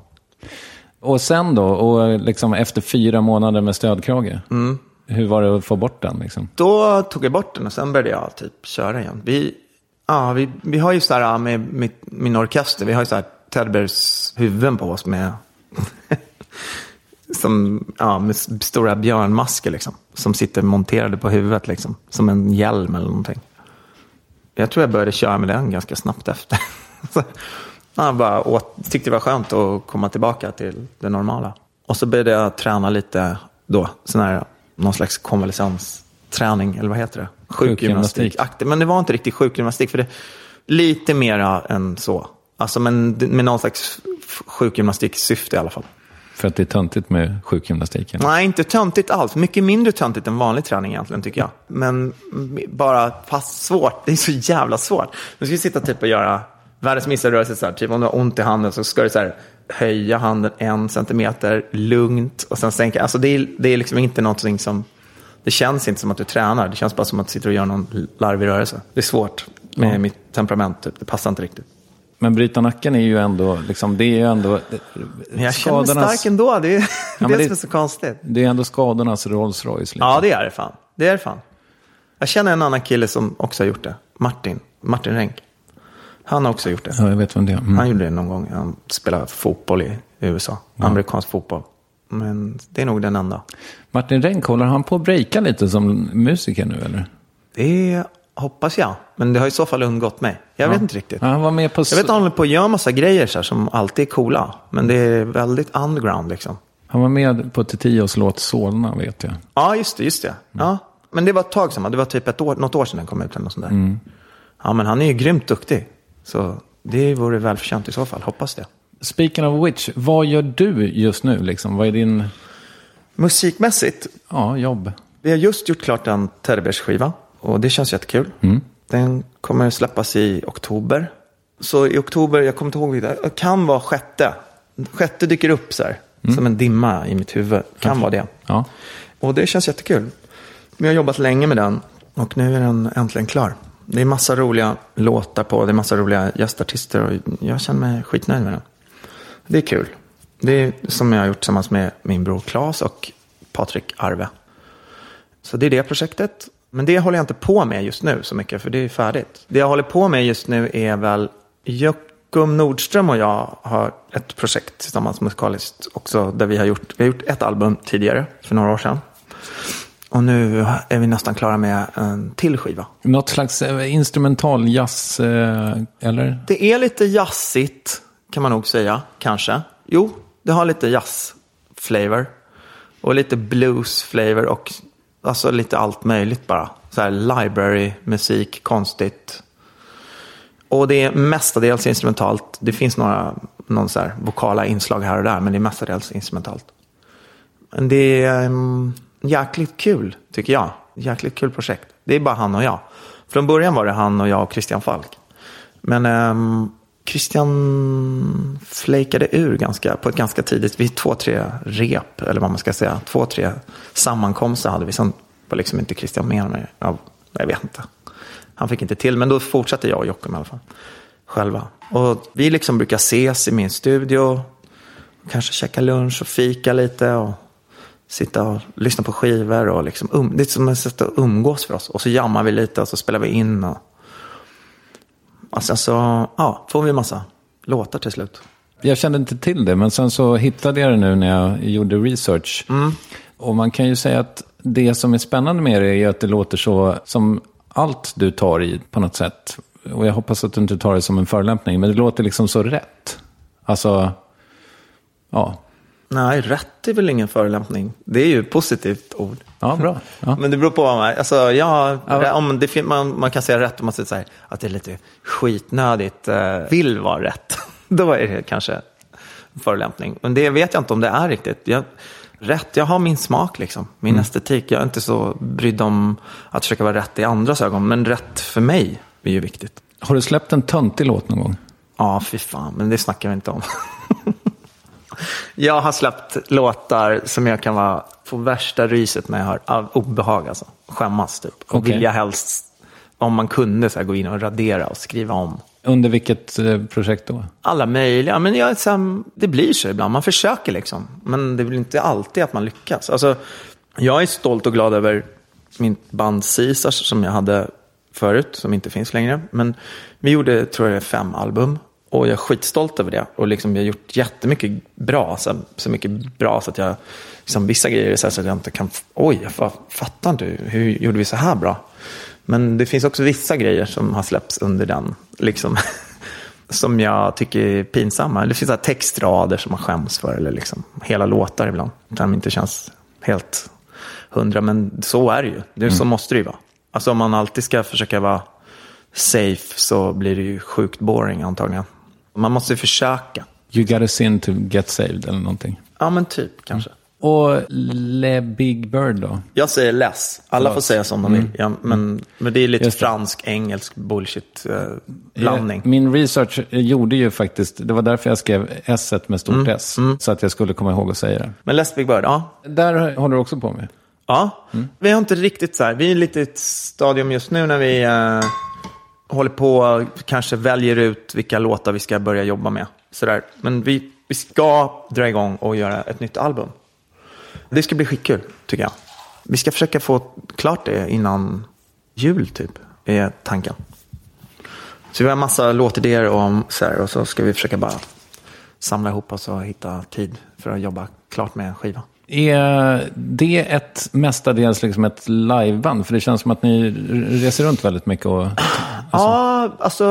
Och sen då, och liksom efter fyra månader med stödkrage, mm. hur var det att få bort den? Liksom? Då tog jag bort den och sen började jag typ köra igen. Vi, ja, vi, vi har ju så här med min, min orkester, vi har ju så här Tedbers huvuden på oss med, som, ja, med stora björnmasker liksom, som sitter monterade på huvudet liksom, som en hjälm eller någonting. Jag tror jag började köra med den ganska snabbt efter. Jag bara åt, tyckte det var skönt att komma tillbaka till det normala. Och så började jag träna lite då. Sån här, någon slags konvalescensträning. Eller vad heter det? Sjukgymnastik. Sjukgymnastik. Men det var inte riktigt sjukgymnastik. För det lite mera än så. Alltså men med någon slags sjukgymnastiksyfte i alla fall. För att det är töntigt med sjukgymnastiken? Nej, inte töntigt alls. Mycket mindre töntigt än vanlig träning egentligen tycker jag. Men bara fast svårt. Det är så jävla svårt. Nu ska vi sitta typ och göra... Världens minsta rörelse så här, typ om du har ont i handen så ska du så här höja handen en centimeter lugnt och sen sänka. Alltså det är, det är liksom inte någonting som, det känns inte som att du tränar. Det känns bara som att du sitter och gör någon larvig rörelse. Det är svårt med ja. mitt temperament typ. Det passar inte riktigt. Men bryta nacken är ju ändå, liksom, det är ju ändå... Men jag känner mig stark ändå, det är ja, det, det som är så konstigt. Det är ändå skadornas Rolls Royce. Liksom. Ja, det är det fan. Det är det fan. Jag känner en annan kille som också har gjort det. Martin. Martin Renck. Han har också gjort det. Ja, jag vet vem det är. Mm. Han gjorde det någon gång. Han spelade fotboll i U S A. Ja. Amerikansk fotboll. Men det är nog den enda. Martin Renck, håller han på att breaka lite som musiker nu, eller? Det hoppas jag. Men det har i så fall undgått mig. Jag ja. vet inte riktigt. Ja, han var med på... Jag vet att han håller på att göra massa grejer så här, som alltid är coola. Men det är väldigt underground liksom. Han var med på Titios låt Solna, vet jag. Ja, just det, just det. Mm. Ja. Men det var ett tag sedan. Det var typ ett år, något år sedan den kom ut eller något sånt där. Mm. Ja, men han är ju grymt duktig. Så det vore välförtjänt i så fall, hoppas det. Speaking of which, vad gör du just nu liksom? Vad är din... Musikmässigt? Ja, jobb. Vi har just gjort klart en Tedbers skiva och det känns jättekul. Mm. Den kommer släppas i oktober. Så i oktober, jag kommer inte ihåg det, det kan vara sjätte. Sjätte dyker upp så här, mm. som en dimma i mitt huvud. Kan okay. vara det. Ja. Och det känns jättekul. Vi har jobbat länge med den och nu är den äntligen klar. Det är massa roliga låtar på, det är massa roliga gästartister och jag känner mig skitnöjd med den. Det är kul. Det är som jag har gjort tillsammans med min bror Claes och Patrik Arve. Så det är det projektet. Men det håller jag inte på med just nu så mycket, för det är färdigt. Det jag håller på med just nu är väl Jökum Nordström och jag har ett projekt tillsammans musikaliskt också där vi har gjort, vi har gjort ett album tidigare för några år sedan. Och nu är vi nästan klara med en till skiva. Något slags instrumental jazz, eller? Det är lite jazzigt, kan man nog säga, kanske. Jo, det har lite jazz-flavor. Och lite blues flavor och alltså lite allt möjligt bara. Så här library, musik, konstigt. Och det är mestadels instrumentalt. Det finns några någon så här vokala inslag här och där, men det är mestadels instrumentalt. Men det är um, jäkligt kul, tycker jag. Jäkligt kul projekt. Det är bara han och jag. Från början var det han och jag och Christian Falk. Men um, Christian flakade ur ganska, på ett ganska tidigt. Vi två, tre rep, eller vad man ska säga. Två, tre sammankomster hade vi. Sen var liksom inte Christian med mig. Ja, jag vet inte. Han fick inte till, men då fortsatte jag och Jockum i alla fall. Själva. Och vi liksom brukar ses i min studio. Kanske käka lunch och fika lite. Och sitta och lyssna på skivor. Och liksom um, det är som ett sätt att umgås för oss. Och så jammar vi lite och så spelar vi in. Och alltså, så ja, får vi en massa låtar till slut. Jag kände inte till det, men sen så hittade jag det nu när jag gjorde research. Mm. Och man kan ju säga att det som är spännande med det är att det låter så som allt du tar i på något sätt. Och jag hoppas att du inte tar det som en förolämpning, men det låter liksom så rätt. Alltså, ja. Nej, rätt är väl ingen förolämpning. Det är ju ett positivt ord. Ja, bra. Ja. Men det beror på vad man... Alltså, ja, ja. Om det, man, man kan säga rätt om man säger så här, att det är lite skitnödigt eh, vill vara rätt. Då är det kanske en förolämpning. Men det vet jag inte om det är riktigt. Jag, rätt, jag har min smak liksom. Min mm. estetik. Jag är inte så brydd om att försöka vara rätt i andras ögon. Men rätt för mig är ju viktigt. Har du släppt en töntig låt någon gång? Ja, fy fan. Men det snackar vi inte om. Jag har släppt låtar som jag kan vara få värsta ryset när jag har av obehag, alltså. Skämmas typ. Och okay. Vill jag helst, om man kunde så här, gå in och radera och skriva om. Under vilket eh, projekt då? Alla möjliga. Men jag, så här, det blir så ibland. Man försöker liksom. Men det blir inte alltid att man lyckas. Alltså, jag är stolt och glad över min band Caesars som jag hade förut. Som inte finns längre. Men vi gjorde, tror jag, fem album. Och jag är skitstolt över det. Och liksom, jag har gjort jättemycket bra. Så, så mycket bra så att jag... Liksom, vissa grejer är så, här, så att jag inte kan... Oj, jag fattar inte. Hur gjorde vi så här bra? Men det finns också vissa grejer som har släppts under den. Liksom, som jag tycker är pinsamma. Det finns så här textrader som man skäms för. Eller liksom, hela låtar ibland. Som inte känns helt hundra. Men så är det ju. Det är, mm. Så måste det ju vara. Alltså om man alltid ska försöka vara safe så blir det ju sjukt boring antagligen. Man måste ju försöka. You gotta sin to get saved eller någonting. Ja, men typ kanske. Mm. Och Le Big Bird då? Jag säger less. Alla Förlåt. Får säga som de vill. Mm. Ja, men, men det är lite fransk, engelsk bullshit eh, blandning. Ja, min research gjorde ju faktiskt, det var därför jag skrev S med stort mm. S. Mm. Så att jag skulle komma ihåg att säga det. Men Les Big Bird, ja. Där håller du också på med. Ja, mm. Vi har inte riktigt så här. Vi är lite i ett stadium just nu när vi... Eh, håller på kanske väljer ut vilka låtar vi ska börja jobba med. Sådär. Men vi, vi ska dra igång och göra ett nytt album. Det ska bli skitkul, tycker jag. Vi ska försöka få klart det innan jul, typ, är tanken. Så vi har en massa låtidéer och, så här, och så ska vi försöka bara samla ihop oss och hitta tid för att jobba klart med en skiva. Är det ett mestadels liksom ett liveband? För det känns som att ni reser runt väldigt mycket. Och, alltså. Ja, alltså...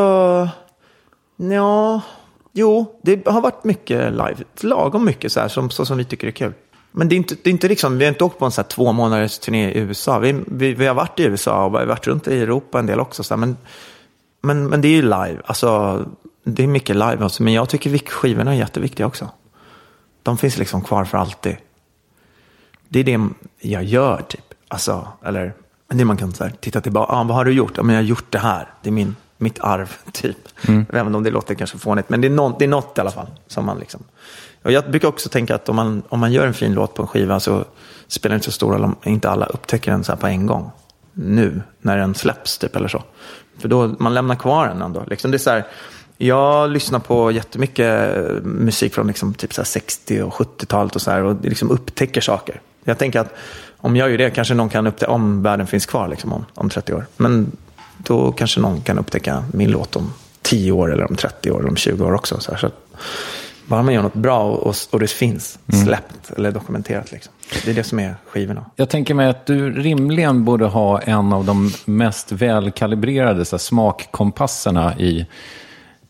Ja, jo, det har varit mycket live. Lagom mycket så här, som, så som vi tycker är kul. Men det är inte, det är inte liksom, vi har inte åkt på en så här två månaders turné i U S A. Vi, vi, vi har varit i U S A och vi har varit runt i Europa en del också. Så här, men, men, men det är ju live. Alltså, det är mycket live. Alltså, men jag tycker skivorna är jätteviktiga också. De finns liksom kvar för alltid. Det är det jag gör typ. Alltså, eller det man kan så här, titta tillbaka. Ah, vad har du gjort? Ja, men jag har gjort det här. Det är min, mitt arv typ. Mm. Även om det låter kanske fånigt. Men det är, något, det är något i alla fall. Som man liksom. Och jag brukar också tänka att om man, om man gör en fin låt på en skiva så spelar det inte så stor roll om inte alla upptäcker den så här på en gång. Nu, när den släpps typ eller så. För då man lämnar kvar den ändå. Liksom det är så här, jag lyssnar på jättemycket musik från liksom typ så här sextio- och sjuttiotalet och så här. Och liksom upptäcker saker. Jag tänker att om jag gör det kanske någon kan upptäcka om världen finns kvar liksom om, om trettio år. Men då kanske någon kan upptäcka min låt om tio år eller om trettio år eller om tjugo år också. Så, här. Så att bara man gör något bra och, och, och det finns släppt mm. eller dokumenterat liksom. Det är det som är skivorna. Jag tänker mig att du rimligen borde ha en av de mest välkalibrerade så här, smakkompasserna i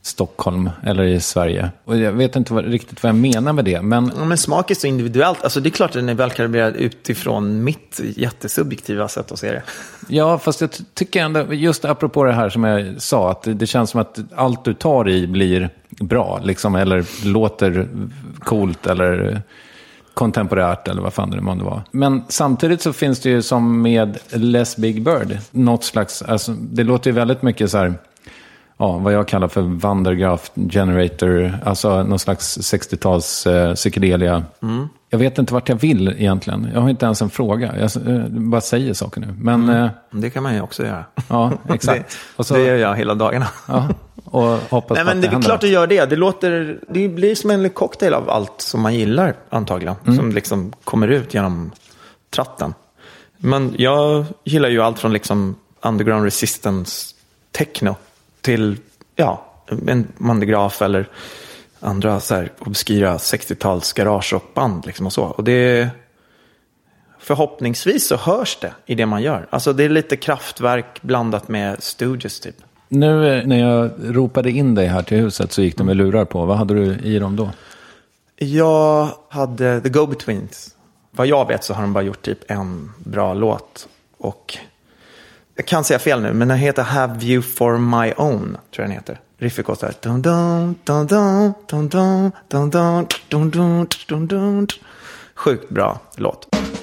Stockholm eller i Sverige. Och jag vet inte vad, riktigt vad jag menar med det. Men... Ja, men smak är så individuellt. Alltså det är klart att den är välkalibrerad utifrån mitt jättesubjektiva sätt att se det. Ja, fast jag tycker ändå, just apropå det här som jag sa, att det känns som att allt du tar i blir bra, liksom, eller låter coolt eller kontemporärt eller vad fan det måste vara. Men samtidigt så finns det ju som med Les Big Bird något slags, alltså det låter ju väldigt mycket så här, ja, vad jag kallar för Vandergraaf generator, alltså någon slags sextio-tals eh, psykedelia. Mm. Jag vet inte vart jag vill egentligen. Jag har inte ens en fråga. Jag eh, bara säger saker nu. Men, mm. eh, det kan man ju också göra. Ja, exakt. det, och så, det gör jag hela dagarna. Ja, och hoppas Nej, på men att det, det är klart att gör det. Det, låter, det blir som en cocktail av allt som man gillar antagligen. Mm. Som liksom kommer ut genom tratten. Men jag gillar ju allt från liksom underground resistance techno till, ja, en Vandergraaf eller andra så här obskyra sextio-tals garage och band liksom och så. Och det, förhoppningsvis så hörs det i det man gör. Alltså det är lite kraftverk blandat med Stooges typ. Nu när jag ropade in dig här till huset så gick de med lurar på. Vad hade du i dem då? Jag hade The Go-Betweens. Vad jag vet så har de bara gjort typ en bra låt. Och jag kan säga fel nu, men den heter Have You For My Own, tror jag den heter. Riffet går så här. Dun, dun, dun, dun, dun, dun, dun, dun, dun, dun, dun, dun. Sjukt bra låt.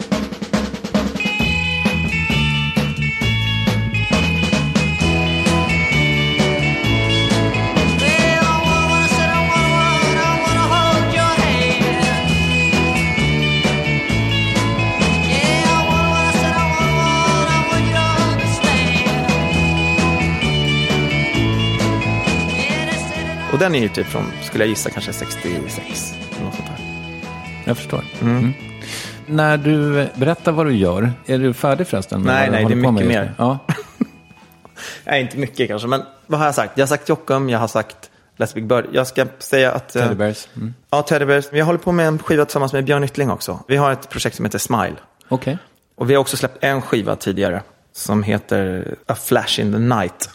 Och den är ju typ från, skulle jag gissa, kanske sextiosex. Eller något sånt här. Jag förstår. Mm. Mm. När du berättar vad du gör, är du färdig förresten? Nej, nej, det är mycket mer. Ja. Nej, inte mycket kanske. Men vad har jag sagt? Jag har sagt Jockum, jag har sagt Les Big Bird. Jag ska säga att... Teddy Bears. Mm. Ja, Teddy Bears. Jag håller på med en skiva tillsammans med Björn Yttling också. Vi har ett projekt som heter Smile. Okej. Okay. Och vi har också släppt en skiva tidigare som heter A Flash in the Night.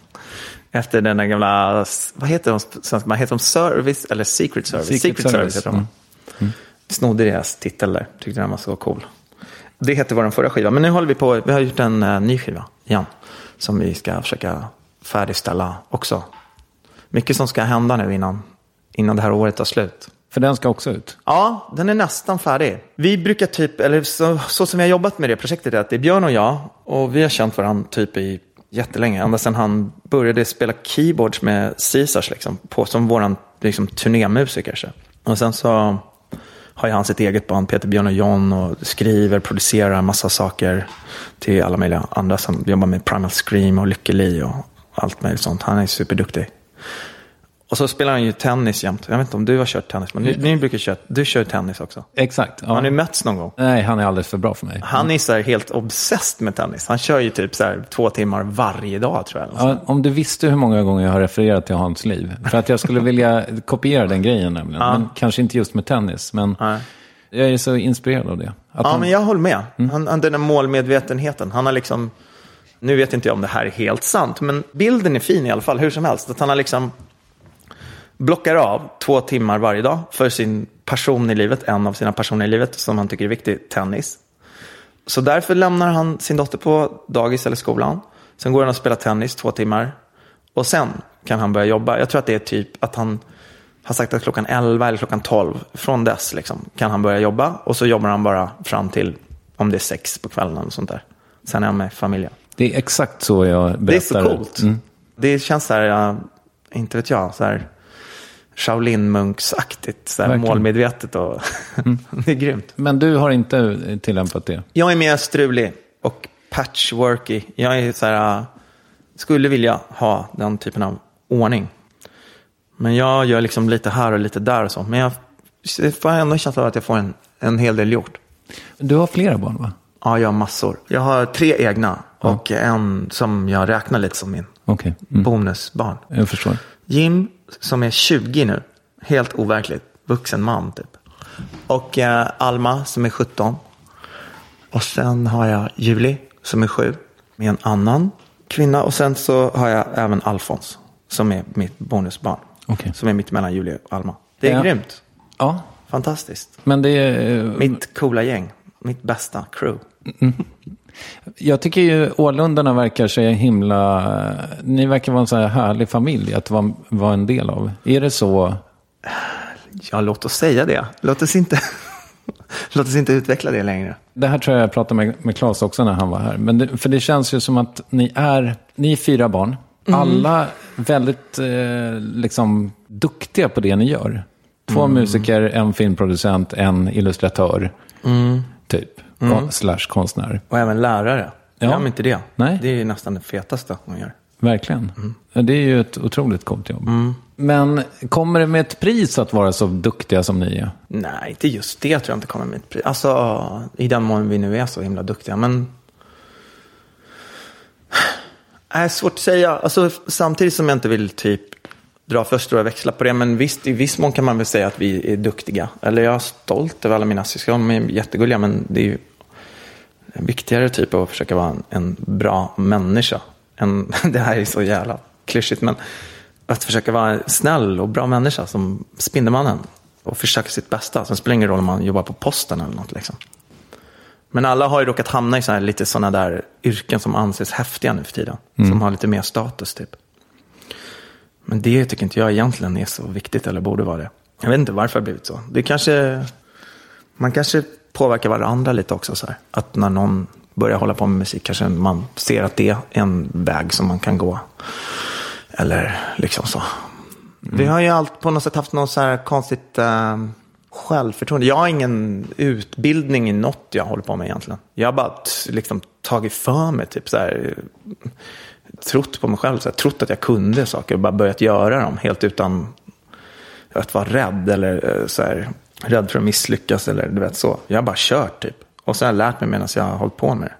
Efter den där gamla, vad heter de? Man heter de Service eller Secret Service? Secret, Secret Service, Service heter de. Mm. Mm. Snodde deras titel där. Tyckte den var så cool. Det hette vår förra skiva. Men nu håller vi på, vi har gjort en uh, ny skiva igen. Som vi ska försöka färdigställa också. Mycket som ska hända nu innan, innan det här året tar slut. För den ska också ut? Ja, den är nästan färdig. Vi brukar typ, eller så, så som vi har jobbat med det projektet är att det är Björn och jag. Och vi har känt varandra typ i jättelänge. Ända sedan han började spela keyboards med Caesars liksom, på, som våran liksom, turnémusiker. Och sen så har ju han sitt eget band, Peter, Björn och John, och skriver, producerar en massa saker till alla möjliga andra som jobbar med Primal Scream och Lykkeli och allt möjligt sånt. Han är superduktig. Och så spelar han ju tennis jämt. Jag vet inte om du har kört tennis, men ni, ni brukar köra, du kör tennis också. Exakt. Ja. Har ni mötts någon gång? Nej, han är alldeles för bra för mig. Han är så här helt obsessed med tennis. Han kör ju typ så här två timmar varje dag, tror jag. Ja, om du visste hur många gånger jag har refererat till Hans liv. För att jag skulle vilja kopiera den grejen nämligen. Ja. Men kanske inte just med tennis, men... Nej. Jag är så inspirerad av det. Att ja, han... men jag håller med. Mm. Han, han, den där målmedvetenheten. Han har liksom... Nu vet inte jag om det här är helt sant, men bilden är fin i alla fall, hur som helst. Att han har liksom... blockar av två timmar varje dag för sin passion i livet, en av sina passioner i livet som han tycker är viktig, tennis. Så därför lämnar han sin dotter på dagis eller skolan. Sen går han och spelar tennis två timmar. Och sen kan han börja jobba. Jag tror att det är typ att han har sagt att klockan elva eller klockan tolv från dess liksom, kan han börja jobba. Och så jobbar han bara fram till, om det är sex på kvällen eller sånt där. Sen är han med familjen. Det är exakt så jag berättar. Det är så coolt. Mm. Det känns så här, jag, inte vet jag, så här... Shaolin-munksaktigt, så här målmedvetet och mm. det är grymt. Men du har inte tillämpat det? Jag är mer strulig och patchworky. Jag är så här, skulle vilja ha den typen av ordning. Men jag gör liksom lite här och lite där och så. Men jag får ändå känsla av att jag får en, en hel del gjort. Du har flera barn, va? Ja, jag har massor. Jag har tre egna ja. Och en som jag räknar lite som min okay. mm. bonusbarn. Jag förstår. Jim som är tjugo nu. Helt overkligt. Vuxen man typ. Och eh, Alma som är sjutton. Och sen har jag Julie som är sju. Med en annan kvinna. Och sen så har jag även Alfons som är mitt bonusbarn. Okay. Som är mitt mellan Julia och Alma. Det är ja. grymt. Ja. Fantastiskt. Men det är... Mitt coola gäng. Mitt bästa crew. Mm. Jag tycker ju Ålundarna verkar så himla... Ni verkar vara en så här härlig familj att vara, vara en del av. Är det så? Ja, låt oss säga det. Låt oss inte, låt oss inte utveckla det längre. Det här tror jag jag pratade med, med Claes också när han var här. Men det, för det känns ju som att ni är, ni är fyra barn. Mm. Alla väldigt eh, liksom duktiga på det ni gör. Två mm. musiker, en filmproducent, en illustratör. Mm. Typ. Mm. Kon- slash konstnär. Och även lärare. Ja. Glöm inte det. Nej. Det är ju nästan det fetaste man gör. Verkligen. Mm. Det är ju ett otroligt coolt jobb. Mm. Men kommer det med ett pris att vara så duktiga som ni är? Nej, inte just det tror jag inte kommer med ett pris. Alltså, i den mån vi nu är så himla duktiga. Men... Det är svårt att säga. Alltså, samtidigt som jag inte vill typ dra för stora växlar på det. Men visst, i viss mån kan man väl säga att vi är duktiga. Eller jag är stolt över alla mina syskon. De är jättegulliga, men det är ju viktigare typ att försöka vara en, en bra människa. En, det här är så jävla klyschigt, men att försöka vara en snäll och bra människa som Spindelmannen och försöka sitt bästa. Sen spelar ingen roll om man jobbar på posten eller något liksom. Men alla har ju råkat hamna i så här, lite sådana där yrken som anses häftiga nu för tiden. Mm. Som har lite mer status typ. Men det tycker inte jag egentligen är så viktigt eller borde vara det. Jag vet inte varför det har blivit så. Det kanske, man kanske påverkar varandra lite också så här. Att när någon börjar hålla på med musik kanske man ser att det är en väg som man kan gå. Eller liksom så. Mm. Vi har ju allt på något sätt haft något så här konstigt äh, självförtroende. Jag har ingen utbildning i något jag håller på med egentligen. Jag har bara t- liksom tagit för mig typ så här, trott på mig själv, så här, trott att jag kunde saker och bara börjat göra dem helt utan att vara rädd eller så här, rädd för att misslyckas eller du vet så. Jag har bara kört typ. Och så har jag lärt mig medan jag har hållit på med det.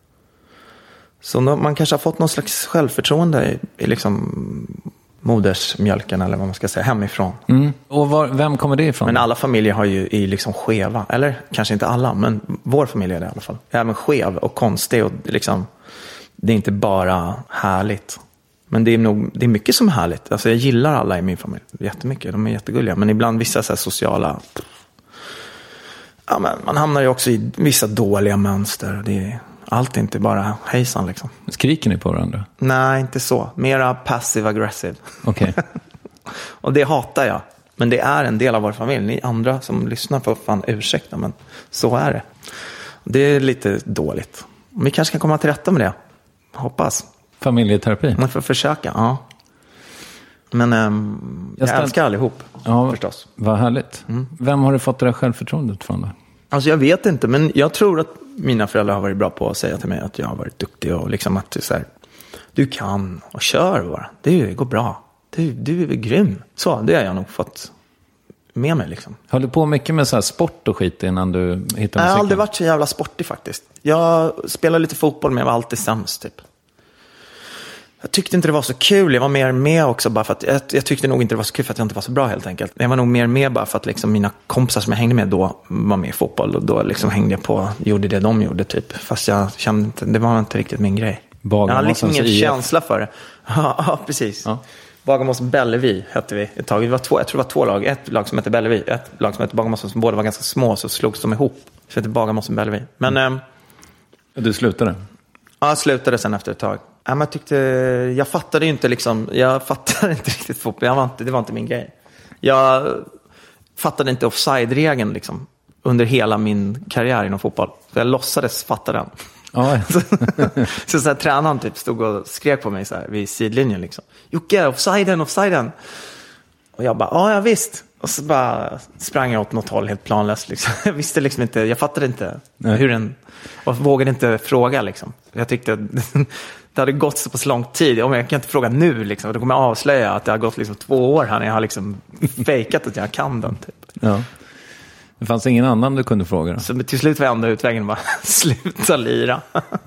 Så man kanske har fått någon slags självförtroende i, i liksom modersmjölken eller vad man ska säga, hemifrån. Mm. Och var, vem kommer det ifrån? Men alla familjer har ju i liksom skeva, eller kanske inte alla, men vår familj är det i alla fall. Även skev och konstig och liksom, det är inte bara härligt. Men det är nog, det är mycket som är härligt. Alltså jag gillar alla i min familj jättemycket, de är jättegulliga. Men ibland vissa så här sociala... Ja, men man hamnar ju också i vissa dåliga mönster. Det är, allt är inte bara hejsan liksom. Skriker ni på varandra? Nej, inte så. Mera passive-aggressive. Okej. Okay. Och det hatar jag. Men det är en del av vår familj. Ni andra som lyssnar får fan ursäkta, men så är det. Det är lite dåligt. Vi kanske kan komma till rätta med det. Hoppas. Familjeterapi? Man får försöka, ja. Men ähm, jag, jag älskar allihop, ja, förstås. Vad härligt. Mm. Vem har du fått det där självförtroendet från då? Alltså jag vet inte, men jag tror att mina föräldrar har varit bra på att säga till mig att jag har varit duktig och liksom att så här, du kan och kör bara. Det går bra. Du, du är grym. Så, det har jag nog fått med mig liksom. Höll du på mycket med så här sport och skit innan du hittade musiken? Jag har aldrig varit så jävla sportig faktiskt. Jag spelade lite fotboll men jag var alltid sämst typ. Jag tyckte inte det var så kul. Jag var mer med också bara för att jag, jag tyckte nog inte det var så kul för att jag inte var så bra helt enkelt. Jag var nog mer med bara för att liksom mina kompisar som jag hängde med då var med i fotboll och då liksom hängde jag på, gjorde det de gjorde typ. Fast jag kände inte, det var inte riktigt min grej. Bagarmossens jag hade liksom ingen I F. känsla för det. Ja, precis. Ja. Bagarmoss Bellevi hette vi ett tag. Det var två, jag tror det var två lag. Ett lag som hette Bellevi, ett lag som hette Bagarmossen som båda var ganska små så slogs de ihop. Så hette Bagarmossen Bellevi. Men mm. eh, du slutade? Ja, jag slutade sen efter ett tag. Ja, men jag tyckte, jag fattade ju inte liksom, jag fattade inte riktigt fotboll. Jag var inte, det var inte min grej. Jag fattade inte offside-regeln liksom under hela min karriär inom fotboll. Så jag låtsades fatta den. Ja. så så, så här, tränaren typ stod och skrek på mig så här vid sidlinjen liksom. Jocke, offsiden, offsiden. Och jag bara, ja, ja visst. Och så bara sprang jag åt något håll helt planlöst liksom. Jag visste liksom inte, jag fattade inte Nej. hur den, och vågade inte fråga liksom. Jag tyckte det hade gått så pass lång tid. Om jag kan inte fråga nu liksom, då kommer jag avslöja att det har gått liksom två år här när jag har liksom fejkat att jag kan den typ. Ja. Det fanns ingen annan du kunde fråga då? Så till slut var ända utvägen och bara sluta lira.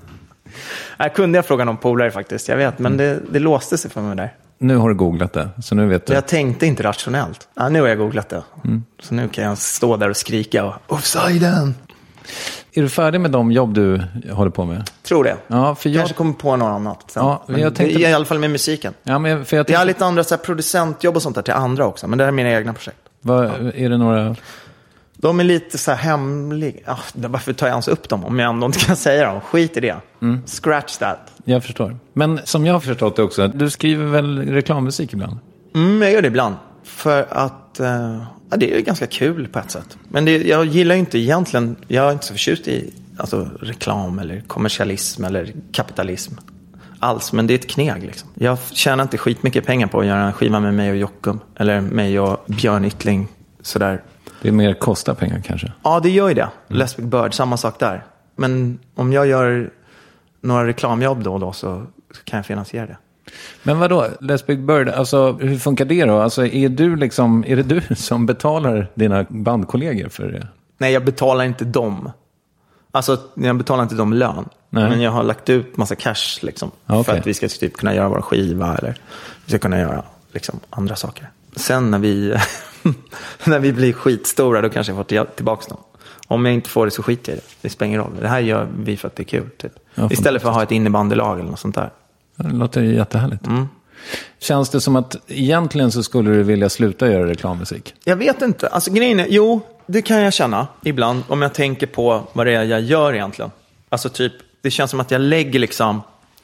Jag kunde jag fråga någon polare faktiskt, jag vet, men det, det låste sig för mig där. Nu har du googlat det, så nu vet du. Jag tänkte inte rationellt. Ja, nu har jag googlat det. Mm. Så nu kan jag stå där och skrika och offsiden. Är du färdig med de jobb du håller på med? Tror det. Ja, för jag... Kanske kommer på något annat sen. Ja, men jag tänkte... I alla fall med musiken. Ja, men för jag tänkte... Jag har lite andra så här, producentjobb och sånt där till andra också. Men det är mina egna projekt. Vad, är det några... De är lite så här hemliga. Ja, varför tar jag ens upp dem om jag ändå inte kan säga dem? Skit i det. Mm. Scratch that. Jag förstår. Men som jag har förstått det också, du skriver väl reklammusik ibland? Mm, jag gör det ibland. För att uh, ja, det är ganska kul på ett sätt. Men det, jag gillar ju inte egentligen, jag är inte så förtjust i alltså, reklam eller kommersialism eller kapitalism alls. Men det är ett kneg liksom. Jag tjänar inte skitmycket pengar på att göra en skiva med mig och Jockum. Eller mig och Björn Yttling. Sådär. Det är mer kostar pengar kanske? Ja, det gör ju det. Mm. Les Big Bird, samma sak där. Men om jag gör några reklamjobb då och då så kan jag finansiera det. Men vadå, Les Big Bird, alltså hur funkar det då? Alltså är du liksom, är det du som betalar dina bandkollegor för det? Nej, jag betalar inte dem. Alltså, jag betalar inte dem lön. Nej. Men jag har lagt ut massa cash liksom. Okay. För att vi ska typ kunna göra våra skiva eller vi ska kunna göra liksom andra saker. Sen när vi när vi blir skitstora då kanske jag får tillbaka dem. Om jag inte får det så skiter jag i det. Det spelar ingen roll. Det här gör vi för att det är kul typ. Ja, istället för att ha ett innebandylag eller något sånt där. Det låter jättehärligt. Mm. Känns det som att egentligen så skulle du vilja sluta göra reklammusik? Jag vet inte. Alltså grejen är, jo, det kan jag känna ibland om jag tänker på vad det är jag gör egentligen. Alltså typ, det känns som att jag lägger liksom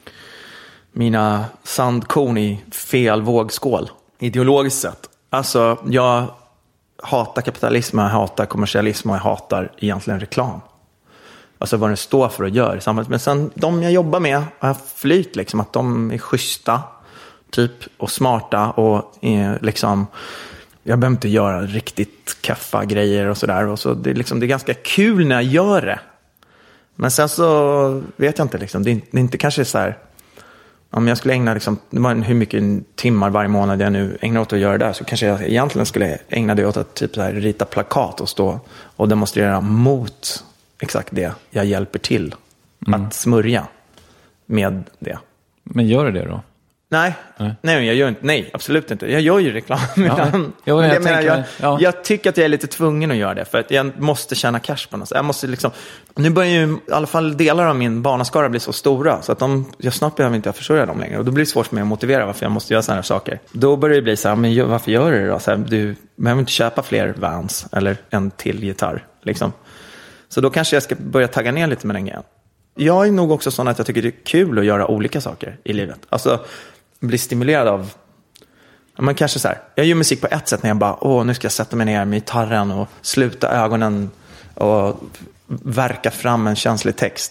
mina sandkorn i fel vågskål. Ideologiskt sett. Alltså, jag hatar kapitalism, jag hatar kommersialism och jag hatar egentligen reklam. Alltså vad det står för och gör i samhället. Men sen de jag jobbar med har flyt liksom att de är schyssta typ och smarta och är, liksom jag behöver inte göra riktigt kaffa grejer och sådär och så det är liksom det är ganska kul när jag gör det. Men sen så vet jag inte liksom det är inte, det är inte kanske så här om jag skulle ägna liksom det var hur mycket timmar varje månad jag nu ägnar åt att göra det där så kanske jag egentligen skulle ägna det åt att typ så här rita plakat och stå och demonstrera mot exakt det jag hjälper till mm. att smörja med det. Men gör det då? Nej, nej, nej, jag gör inte, nej, absolut inte. Jag gör ju reklam. Ja. Jo, jag, jag, menar, jag, ja. jag tycker att jag är lite tvungen att göra det. För att jag måste tjäna cash på något sätt. Jag måste liksom, nu börjar ju i alla fall delar av min barnaskara bli så stora. Så att de, jag snart behöver inte försörja dem längre. Och då blir det svårt för mig att motivera varför jag måste göra sådana här saker. Då börjar det bli så här, men varför gör du det då? Så här, du behöver inte köpa fler Vans eller en till gitarr. Liksom. Så då kanske jag ska börja tagga ner lite med den grejen. Jag är nog också sån att jag tycker det är kul att göra olika saker i livet. Alltså bli stimulerad av men kanske så här, jag gör musik på ett sätt när jag bara, åh nu ska jag sätta mig ner med gitarren och sluta ögonen och verka fram en känslig text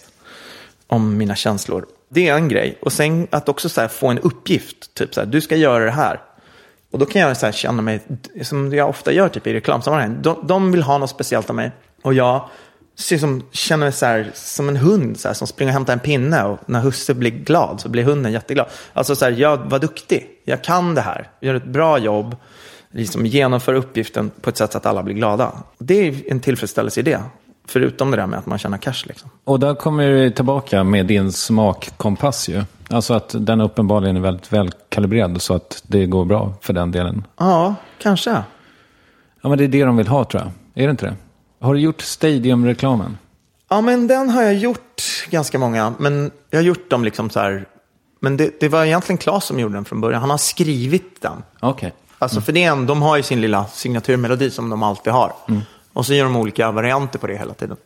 om mina känslor. Det är en grej. Och sen att också så här, få en uppgift, typ så här, du ska göra det här. Och då kan jag så här, känna mig som jag ofta gör typ i reklamsammanhang. De, de vill ha något speciellt av mig och jag som, känner mig så här, som en hund så här, som springer och hämtar en pinne och när husse blir glad så blir hunden jätteglad. Alltså så här, jag var duktig, jag kan det här, jag gör ett bra jobb, liksom genomför uppgiften på ett sätt så att alla blir glada. Det är en tillfredsställelse i det, förutom det där med att man tjänar cash liksom. Och där kommer du tillbaka med din smakkompass ju. Alltså att den uppenbarligen är väldigt väl kalibrerad så att det går bra för den delen. Ja, kanske. Ja, men det är det de vill ha tror jag. Är det inte det? Har du gjort Stadium-reklamen? Ja, men den har jag gjort ganska många. Men jag har gjort dem liksom så här. Men det, det var egentligen Claes som gjorde den från början. Han har skrivit den. Okej. Okay. Alltså för det är en, de har ju sin lilla signaturmelodi som de alltid har. Mm. Och så gör de olika varianter på det hela tiden.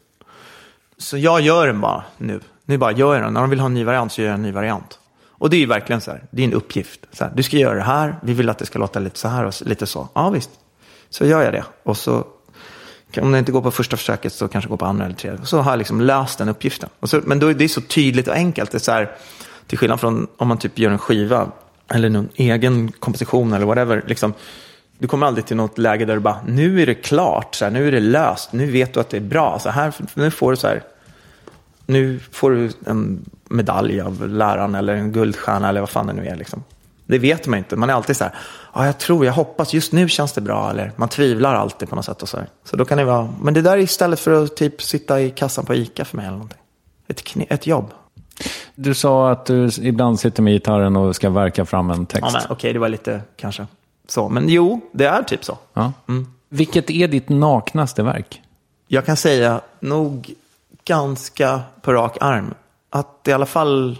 Så jag gör den bara nu. Nu bara gör jag den. När de vill ha en ny variant så gör jag en ny variant. Och det är ju verkligen så här. Det är en uppgift. Så här, du ska göra det här. Vi vill att det ska låta lite så här och lite så. Ja, visst. Så gör jag det. Och så om det inte går på första försöket så kanske går på andra eller tredje. Så har jag liksom löst den uppgiften. Och så, men då är det så tydligt och enkelt. Det är så här, till skillnad från om man typ gör en skiva eller någon egen komposition eller whatever. Liksom, du kommer aldrig till något läge där du bara, nu är det klart. Så här, nu är det löst. Nu vet du att det är bra. Så här, nu får du så här, nu får du en medalj av läraren eller en guldstjärna eller vad fan det nu är liksom. Det vet man inte. Man är alltid så här, ja, jag tror, jag hoppas, just nu känns det bra. Eller man tvivlar alltid på något sätt och så här. Så då kan det vara, men det där är istället för att typ sitta i kassan på Ica för mig eller någonting. Ett, kne- ett jobb. Du sa att du ibland sitter med gitarren och ska verka fram en text. Ja, men okej, okay, det var lite kanske så. Men jo, det är typ så. Ja. Mm. Vilket är ditt naknaste verk? Jag kan säga nog ganska på rak arm. Att i alla fall...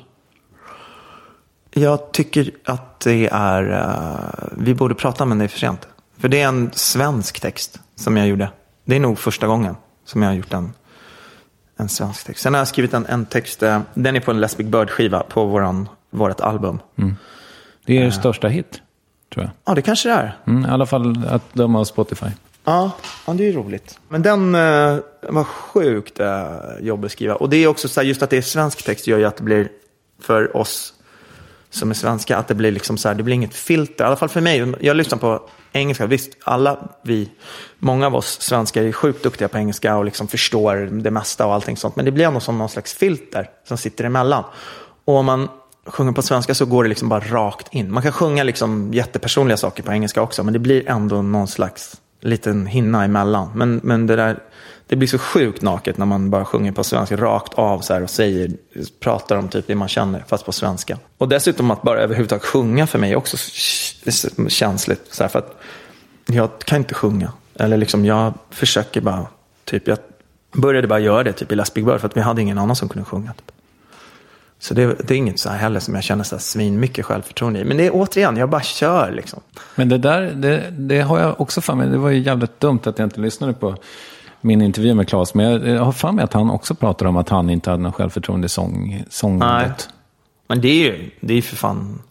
Jag tycker att det är... Uh, vi borde prata men det är för sent. För det är en svensk text som jag gjorde. Det är nog första gången som jag har gjort en, en svensk text. Sen har jag skrivit en, en text. Uh, den är på en Les Big Bird-skiva på våran, vårat album. Mm. Det är er uh, största hit, tror jag. Ja, det kanske det är. Mm, i alla fall att döma av Spotify. Ja, ja, det är roligt. Men den uh, var sjukt uh, jobbig att skriva. Och det är också så här, just att det är svensk text gör ju att det blir för oss som är svenska, att det blir liksom så här, det blir inget filter. I alla fall för mig, jag lyssnar på engelska. Visst, alla vi, många av oss svenskar är sjukt duktiga på engelska och liksom förstår det mesta och allting sånt. Men det blir ändå som någon slags filter som sitter emellan. Och om man sjunger på svenska så går det liksom bara rakt in. Man kan sjunga liksom jättepersonliga saker på engelska också, men det blir ändå någon slags liten hinna emellan. Men, men det där, det blir så sjukt naket när man bara sjunger på svenska rakt av så här och säger, pratar om typ det man känner fast på svenska. Och dessutom att bara överhuvudtaget sjunga för mig är också känsligt så här, för att jag kan inte sjunga. Eller liksom jag försöker bara typ, jag började bara göra det typ i Les Big Bird för att vi hade ingen annan som kunde sjunga typ. Så det, det är inget så här heller som jag känner så här svin mycket självförtroende i. Men det är återigen, jag bara kör liksom. Men det där, det, det har jag också för mig. Det var ju jävligt dumt att jag inte lyssnade på min intervju med Claes. Men jag, jag har för mig att han också pratar om att han inte hade någon självförtroende i sång, sångandet. Nej, men det är ju, det är för fan...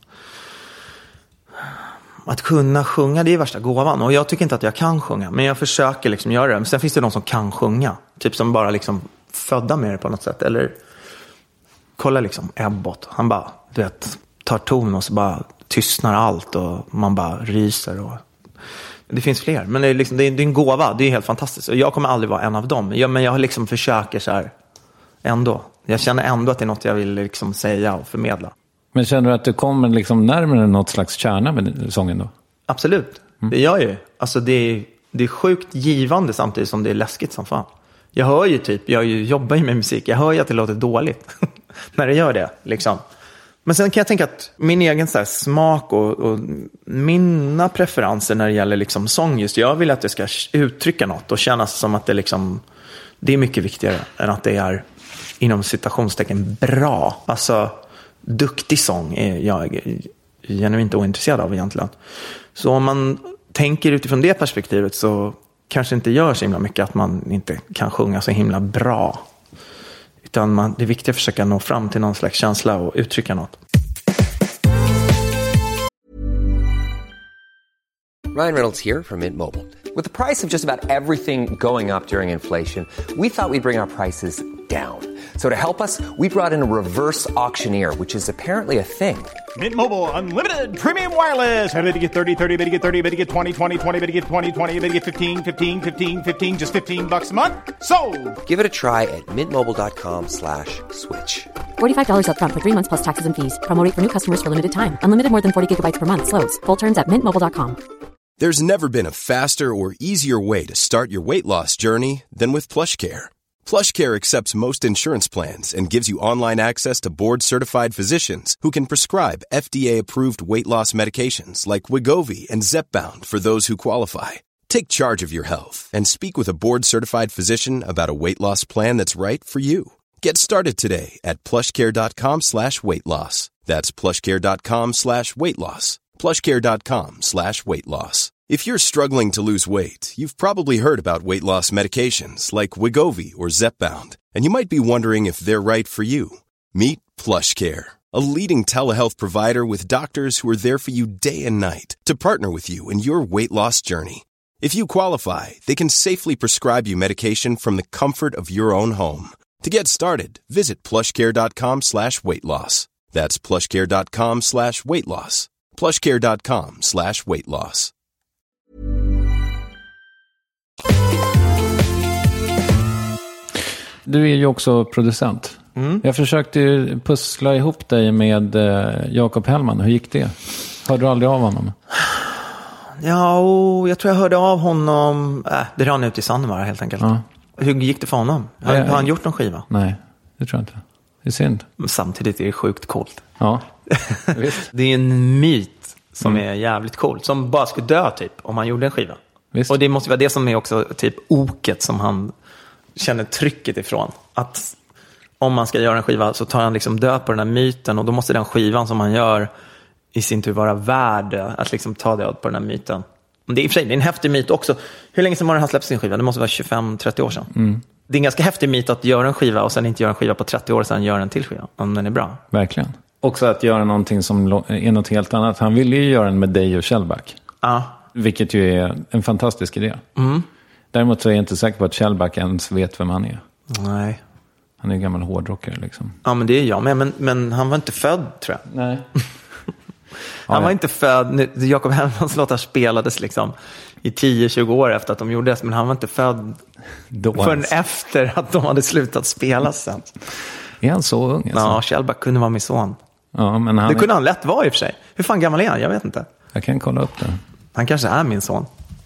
Att kunna sjunga, det är värsta gåvan. Och jag tycker inte att jag kan sjunga, men jag försöker liksom göra det. Men sen finns det de som kan sjunga. Typ som bara liksom födda med det på något sätt. Eller... Kolla liksom Ebbot, han bara, du vet, tar ton och så bara tystnar allt och man bara ryser och det finns fler, men det är liksom, det är, det är en gåva, det är helt fantastiskt och jag kommer aldrig vara en av dem, jag, men jag liksom försöker så här ändå, jag känner ändå att det är något jag vill liksom säga och förmedla. Men känner du att du kommer liksom närmare något slags kärna med sången då? Absolut, mm. Det gör jag ju, alltså det är, det är sjukt givande samtidigt som det är läskigt som fan. Jag hör ju typ, jag jobbar ju med musik, jag hör ju att det låter dåligt när det gör det liksom. Men sen kan jag tänka att min egen så här smak och, och mina preferenser när det gäller liksom sång, just jag vill att det ska uttrycka något och kännas som att det liksom, det är mycket viktigare än att det är inom citationstecken bra. Alltså duktig sång är jag genuint ointresserad av egentligen. Så om man tänker utifrån det perspektivet så kanske inte gör så himla mycket att man inte kan sjunga så himla bra. Utan man, det är viktigt att försöka nå fram till någon slags känsla och uttrycka något. Ryan Reynolds here from Mint Mobile. With the price of just about everything going up during inflation, we thought we'd bring our prices down. So to help us, we brought in a reverse auctioneer, which is apparently a thing. Mint Mobile Unlimited Premium Wireless. How to get thirty, thirty, how to get thirty, how to get twenty, twenty, twenty, how to get twenty, twenty, how to get fifteen, fifteen, fifteen, fifteen, just fifteen bucks a month? Sold! Give it a try at mintmobile.com slash switch. forty-five dollars up front for three months plus taxes and fees. Promo rate for new customers for limited time. Unlimited more than forty gigabytes per month. Slows full terms at mint mobile dot com. There's never been a faster or easier way to start your weight loss journey than with PlushCare. PlushCare accepts most insurance plans and gives you online access to board-certified physicians who can prescribe F D A-approved weight loss medications like Wegovy and Zepbound for those who qualify. Take charge of your health and speak with a board-certified physician about a weight loss plan that's right for you. Get started today at plushcare.com slash weight loss. That's plushcare.com slash weight loss. plushcare.com slash weight loss. If you're struggling to lose weight, you've probably heard about weight loss medications like Wegovy or Zepbound, and you might be wondering if they're right for you. Meet PlushCare, a leading telehealth provider with doctors who are there for you day and night to partner with you in your weight loss journey. If you qualify, they can safely prescribe you medication from the comfort of your own home. To get started, visit plushcare.com slash weight loss. That's plushcare.com slash weight loss. plushcare.com slash weight loss. Du är ju också producent. Mm. Jag försökte ju pussla ihop dig med eh, Jakob Hellman. Hur gick det? Hörde du aldrig av honom? Ja, jag tror jag hörde av honom. Äh, det rann ut i sanden bara helt enkelt. Ja. Hur gick det för honom? Har, har han gjort någon skiva? Nej, det tror jag inte. Det är synd. Men samtidigt är det sjukt coolt. Ja, visst. Det är en myt som mm. är jävligt coolt. Som bara skulle dö typ om han gjorde en skiva. Visst. Och det måste vara det som är också typ oket som han känner trycket ifrån. Att om man ska göra en skiva så tar han liksom död på den här myten, och då måste den skivan som man gör i sin tur vara värd att liksom ta död på den här myten. Det är i och för sig det är en häftig myt också. Hur länge sedan har han släppt sin skiva? Det måste vara tjugofem trettio år sedan. Mm. Det är en ganska häftig myt att göra en skiva och sen inte göra en skiva på trettio år sedan göra en till skiva, om den är bra. Verkligen. Också att göra någonting som är något helt annat. Han ville ju göra den med dig och Shellback. Ja. Vilket ju är en fantastisk idé. Mm. Däremot så är jag inte säker på att Shellback ens vet vem han är. Nej. Han är en gammal hårdrockare liksom. Ja, men det är jag med. Men, men han var inte född, tror jag. Nej. Han ja, var ja. inte född. Jakob Hellmans låtar spelades liksom i tio tjugo år efter att de gjordes. Men han var inte född Då förrän ens. efter att de hade slutat spela sen. Är han så ung? Alltså? Ja, Shellback kunde vara min son. Ja, men han det kunde är... han lätt vara i och för sig. Hur fan gammal är han? Jag vet inte. Jag kan kolla upp det. Han kanske är min son.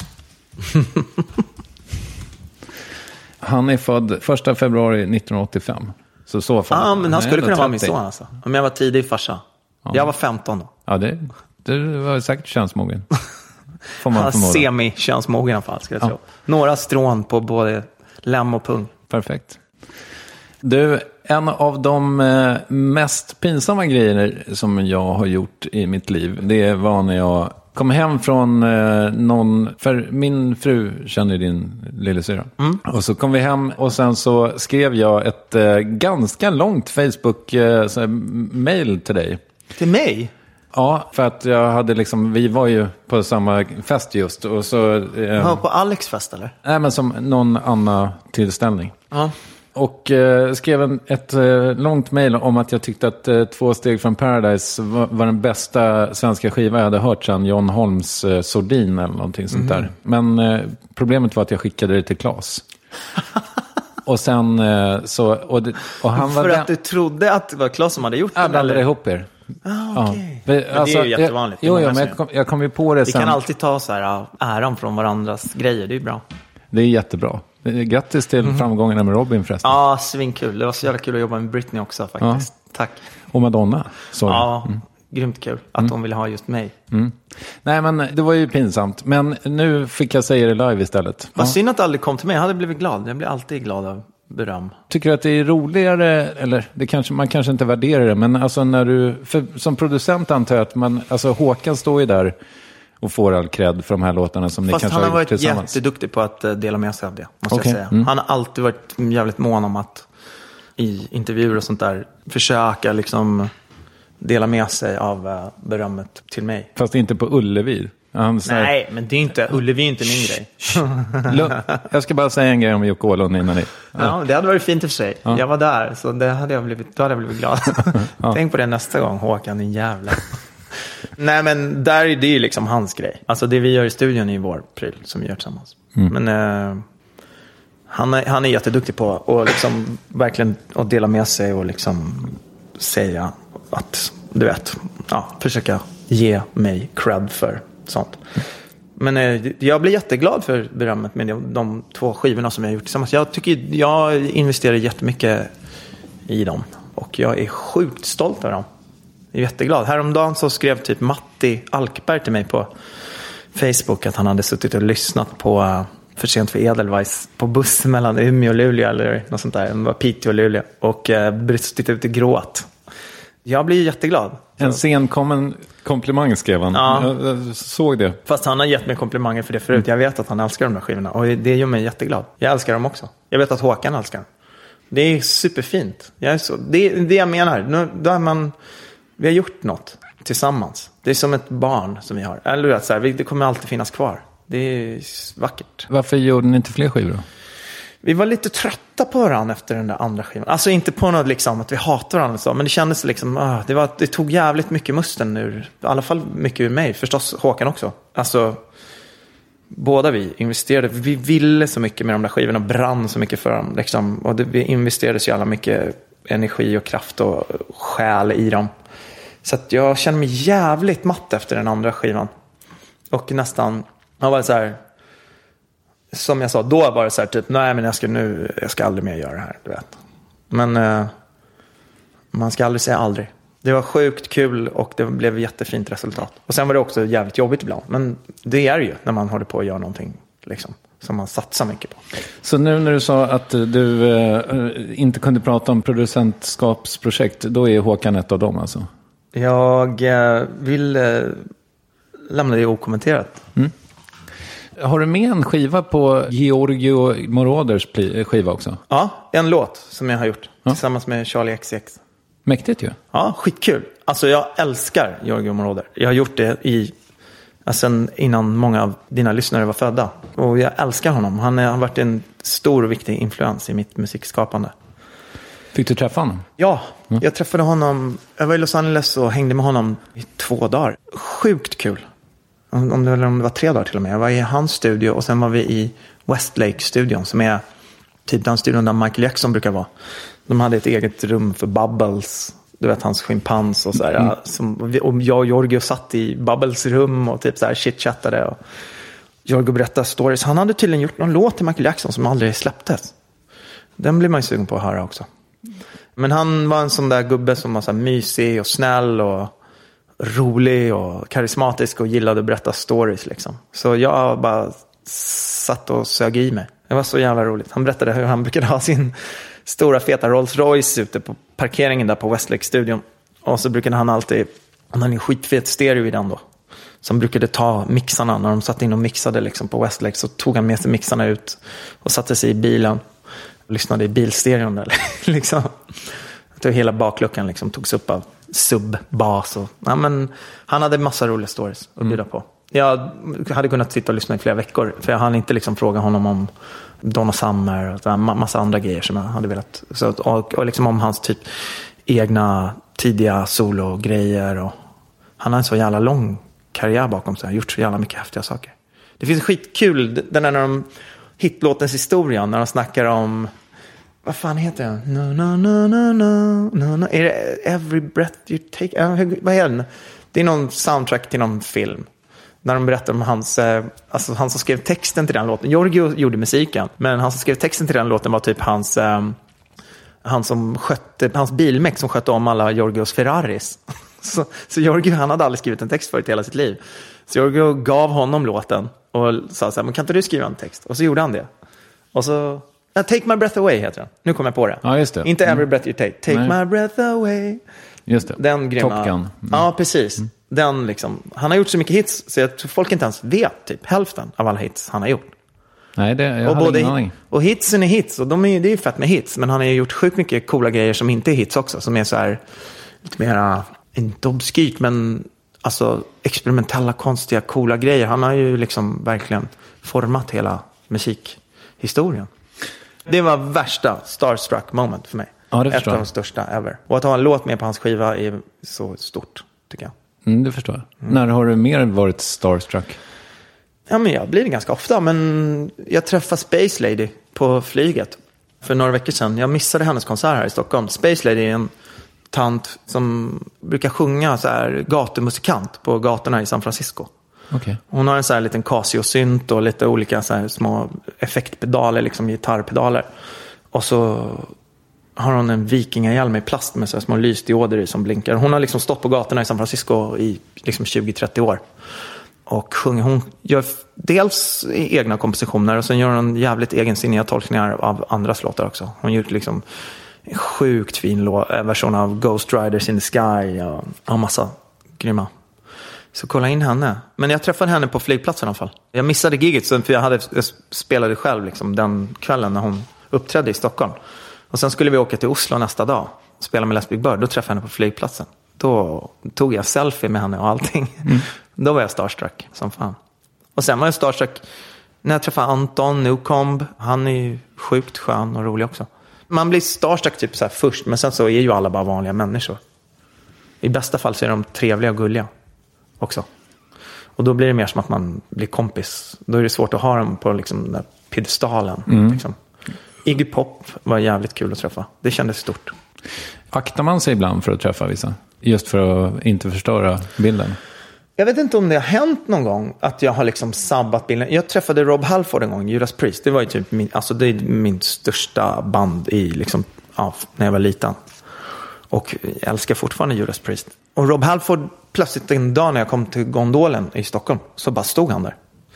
Han är född första februari nittonhundraåttiofem. Så så fall. Ja, men han skulle kunna vara min son alltså. Om jag var tidig farsa. Ja. Jag var femton då. Ja, det, det var säkert könsmogen. Får man han semi-könsmogen i alla fall, ska jag ja. tro. Några strån på både lem och pung. Perfekt. Du, en av de eh, mest pinsamma grejer som jag har gjort i mitt liv, det var när jag kom hem från eh, någon, för min fru känner din lillasyra. Mm. Och så kom vi hem och sen så skrev jag ett eh, ganska långt Facebook-mail eh, till dig. Till mig? Ja, för att jag hade liksom, vi var ju på samma fest just. Och så, eh, ja, på Alex fest eller? Nej, men som någon annan tillställning. Ja. Och eh, skrev en, ett eh, långt mejl om att jag tyckte att eh, Två steg från Paradise var, var den bästa svenska skiva jag hade hört sedan John Holms eh, Sordin eller någonting sånt mm. där. Men eh, problemet var att jag skickade det till Claes. Och sen eh, så... Och, det, och han För var att den... du trodde att det var Claes som hade gjort det? Jag blandade ihop er. Ah, okay. Ja. Men alltså, det är ju jättevanligt. Jag, jo, jo, men jag kom, jag kom ju på det Vi sen. kan alltid ta så här äran från varandras grejer, det är bra. Det är jättebra. Grattis till mm. framgångarna med Robin förresten. Ja, svinkul. Det var så jävla kul att jobba med Britney också faktiskt. Ja. Tack. Och Madonna. Sorry. Ja, mm. grymt kul att mm. hon ville ha just mig. Mm. Nej, men det var ju pinsamt. Men nu fick jag säga det live istället. Vad ja. synd att det aldrig kom till mig. Jag hade blivit glad. Jag blir alltid glad av beröm. Tycker du att det är roligare, eller det kanske, man kanske inte värderar det, men alltså när du, för, som producent antar jag att man, alltså Håkan står ju där och får all cred för de här låtarna som Fast ni kanske har har gjort tillsammans. han har varit jätteduktig på att dela med sig av det, måste okay. jag säga. Mm. Han har alltid varit jävligt mån om att i intervjuer och sånt där försöka liksom dela med sig av berömmet till mig. Fast inte på Ullevi. Han säger... Nej, men det är inte, Ullevi är inte min grej. Jag ska bara säga en grej om Jocke Åhlund innan ni. Ja. ja, det hade varit fint i och för sig. Ja. Jag var där, så det hade jag blivit, då hade jag blivit glad. Ja. Tänk på det nästa gång, Håkan, din jävla. Nej, men där är det ju liksom hans grej. Alltså det vi gör i studion är vår pryl som vi gör tillsammans. Mm. Men eh, han, är, han är jätteduktig på att liksom verkligen att dela med sig och liksom säga att, du vet, ja, försöka ge mig cred för sånt. Men eh, jag blir jätteglad för berömmet med de, de två skivorna som jag har gjort tillsammans. Jag tycker jag investerar jättemycket i dem och jag är sjukt stolt över dem. Jag är jätteglad. Häromdagen så skrev typ Matti Alkberg till mig på Facebook att han hade suttit och lyssnat på uh, För sent för Edelweiss på bussen mellan Umeå och Luleå eller något sånt där. Det var Piteå och Luleå och uh, brystit ut i gråt. Jag blir jätteglad. En senkommen komplimang skrev han. Ja. Jag, jag såg det. Fast han har gett mig komplimanger för det förut. Jag vet att han älskar de här skivorna och det gör mig jätteglad. Jag älskar dem också. Jag vet att Håkan älskar dem. Det är superfint. Jag är så, det är det jag menar. Nu, då är man... Vi har gjort något tillsammans. Det är som ett barn som vi har. Eller att så här, det kommer alltid finnas kvar. Det är vackert. Varför gjorde ni inte fler skivor då? Vi var lite trötta på varandra efter den där andra skivan. Alltså inte på något liksom att vi hatar varandra så. Men det kändes liksom, uh, det, var, det tog jävligt mycket musten ur. I alla fall mycket ur mig. Förstås Håkan också. Alltså, båda vi investerade. Vi ville så mycket med de där skivorna. Brann så mycket för dem. Liksom. Och det, vi investerade så jävla mycket energi och kraft och själ i dem. Så att jag känner mig jävligt matt efter den andra skivan. Och nästan, jag var så här, som jag sa, då var det så här typ, nej men jag ska nu, jag ska aldrig mer göra det här, du vet. Men eh, man ska aldrig säga aldrig. Det var sjukt kul och det blev jättefint resultat. Och sen var det också jävligt jobbigt ibland. Men det är ju när man håller på att göra någonting liksom. som man satsar mycket på. Så nu när du sa att du eh, inte kunde prata om producentskapsprojekt, då är Håkan ett av dem alltså? Jag eh, vill eh, lämna det okommenterat. Mm. Har du med en skiva på Giorgio Moroders skiva också? Ja, en låt som jag har gjort ja. tillsammans med Charlie X X. Mäktigt ju. Ja, skitkul. Alltså jag älskar Giorgio Moroder. Jag har gjort det i, alltså innan många av dina lyssnare var födda. Och jag älskar honom. Han har varit en stor och viktig influens i mitt musikskapande. Fick du träffa honom? Ja, mm. jag träffade honom. Jag var i Los Angeles och hängde med honom i två dagar. Sjukt kul. Om det, om det var tre dagar till och med. Jag var i hans studio och sen var vi i Westlake-studion som är typ den studion där Michael Jackson brukar vara. De hade ett eget rum för Bubbles. Du vet, hans schimpans och så här. Mm. Som, och jag och Giorgio satt i Bubbles rum och typ så här chitchattade. Och Giorgio berättade stories. Han hade tydligen gjort någon låt till Michael Jackson som aldrig släpptes. Den blir man ju sugen på att höra också. Men han var en sån där gubbe som var så här mysig och snäll och rolig och karismatisk och gillade att berätta stories liksom. Så jag bara satt och sög i mig. Det var så jävla roligt. Han berättade hur han brukade ha sin stora feta Rolls Royce ute på parkeringen där på Westlake-studion. Och så brukade han alltid, han hade en skitfet stereo i den då, som brukade ta mixarna när de satt in och mixade liksom på Westlake. Så tog han med sig mixarna ut och satte sig i bilen och lyssnade i bilstereon där liksom. Hela bakluckan liksom togs upp av sub-bas och, ja, men han hade massa roliga stories att bjuda på. Jag hade kunnat sitta och lyssna i flera veckor, för jag hann inte liksom fråga honom om Donna Summer och massa andra grejer som jag hade velat, så, och, och liksom om hans typ egna tidiga solo-grejer, och han har en så jävla lång karriär bakom sig, har gjort så jävla mycket häftiga saker. Det finns skitkul, den där när de hitlåtens historia, när de snackar om, vad fan heter den? No, no, no, no, no, no, no. Är det Every Breath You Take? Uh, vad är den? Det är någon soundtrack till någon film. När de berättar om hans, eh, alltså han som skrev texten till den låten. Giorgio gjorde musiken, men han som skrev texten till den låten var typ hans, eh, han som skötte, hans bilmek som skötte om alla Giorgios Ferraris. så, så Giorgio, han hade aldrig skrivit en text förut i hela sitt liv. Så Giorgio gav honom låten och sa så här, men kan inte du skriva en text? Och så gjorde han det. Och så... Take My Breath Away heter den. Nu kommer jag på det. Ja, just det. Inte Every Breath You Take. Take Nej. My Breath Away. Just det. Den grymma. Top Gun. Mm. Ja, precis. Mm. Den liksom. Han har gjort så mycket hits så jag tror folk inte ens vet typ hälften av alla hits han har gjort. Nej, det jag och hade både ingen aning. Och hitsen är hits, och de är, det är ju fett med hits, men han har ju gjort sjukt mycket coola grejer som inte är hits också, som är så här lite mera, inte obskyrt, men alltså experimentella, konstiga, coola grejer. Han har ju liksom verkligen format hela musikhistorien. Det var värsta starstruck moment för mig. Ja, det ett förstår av jag. de största ever. Och att ha en låt med på hans skiva är så stort, tycker jag. Mm, det förstår jag. Mm. När har du mer varit starstruck? Ja, men jag blir det ganska ofta. Men jag träffade Space Lady på flyget för några veckor sedan. Jag missade hennes konsert här i Stockholm. Space Lady är en tant som brukar sjunga så här gatumusikant på gatorna i San Francisco. Okay. Hon har en så här liten Casio-synt och lite olika så här små effektpedaler, liksom gitarrpedaler. Och så har hon en vikingahjälm i plast med så här små lysdioder i som blinkar. Hon har liksom stått på gatorna i San Francisco i liksom tjugo trettio år. Och sjunger, hon gör dels egna kompositioner och sen gör hon jävligt egensinniga tolkningar av andras låtar också. Hon gjort liksom en sjukt fin lå- version av Ghost Riders in the Sky och ja, massa grymma. Så kolla in henne. Men jag träffade henne på flygplatsen i alla fall. Jag missade giget för jag, hade, jag spelade själv liksom den kvällen när hon uppträdde i Stockholm. Och sen skulle vi åka till Oslo nästa dag och spela med Les Big Bird. Då träffade jag henne på flygplatsen. Då tog jag selfie med henne och allting. Mm. Då var jag starstruck som fan. Och sen var jag starstruck när jag träffade Anton Newcomb. Han är ju sjukt skön och rolig också. Man blir starstruck typ så här först, men sen så är ju alla bara vanliga människor. I bästa fall så är de trevliga och gulliga också. Och då blir det mer som att man blir kompis. Då är det svårt att ha dem på liksom den där piedestalen. Mm. Liksom. Iggy Pop var jävligt kul att träffa. Det kändes stort. Aktar man sig ibland för att träffa vissa? Just för att inte förstöra bilden? Jag vet inte om det har hänt någon gång att jag har liksom sabbat bilden. Jag träffade Rob Halford en gång, Judas Priest. Det var ju typ min, alltså det är min största band i liksom, ja, när jag var liten. Och jag älskar fortfarande Judas Priest. Och Rob Halford, plötsligt en dag när jag kom till gondolen i Stockholm, så bara stod han där.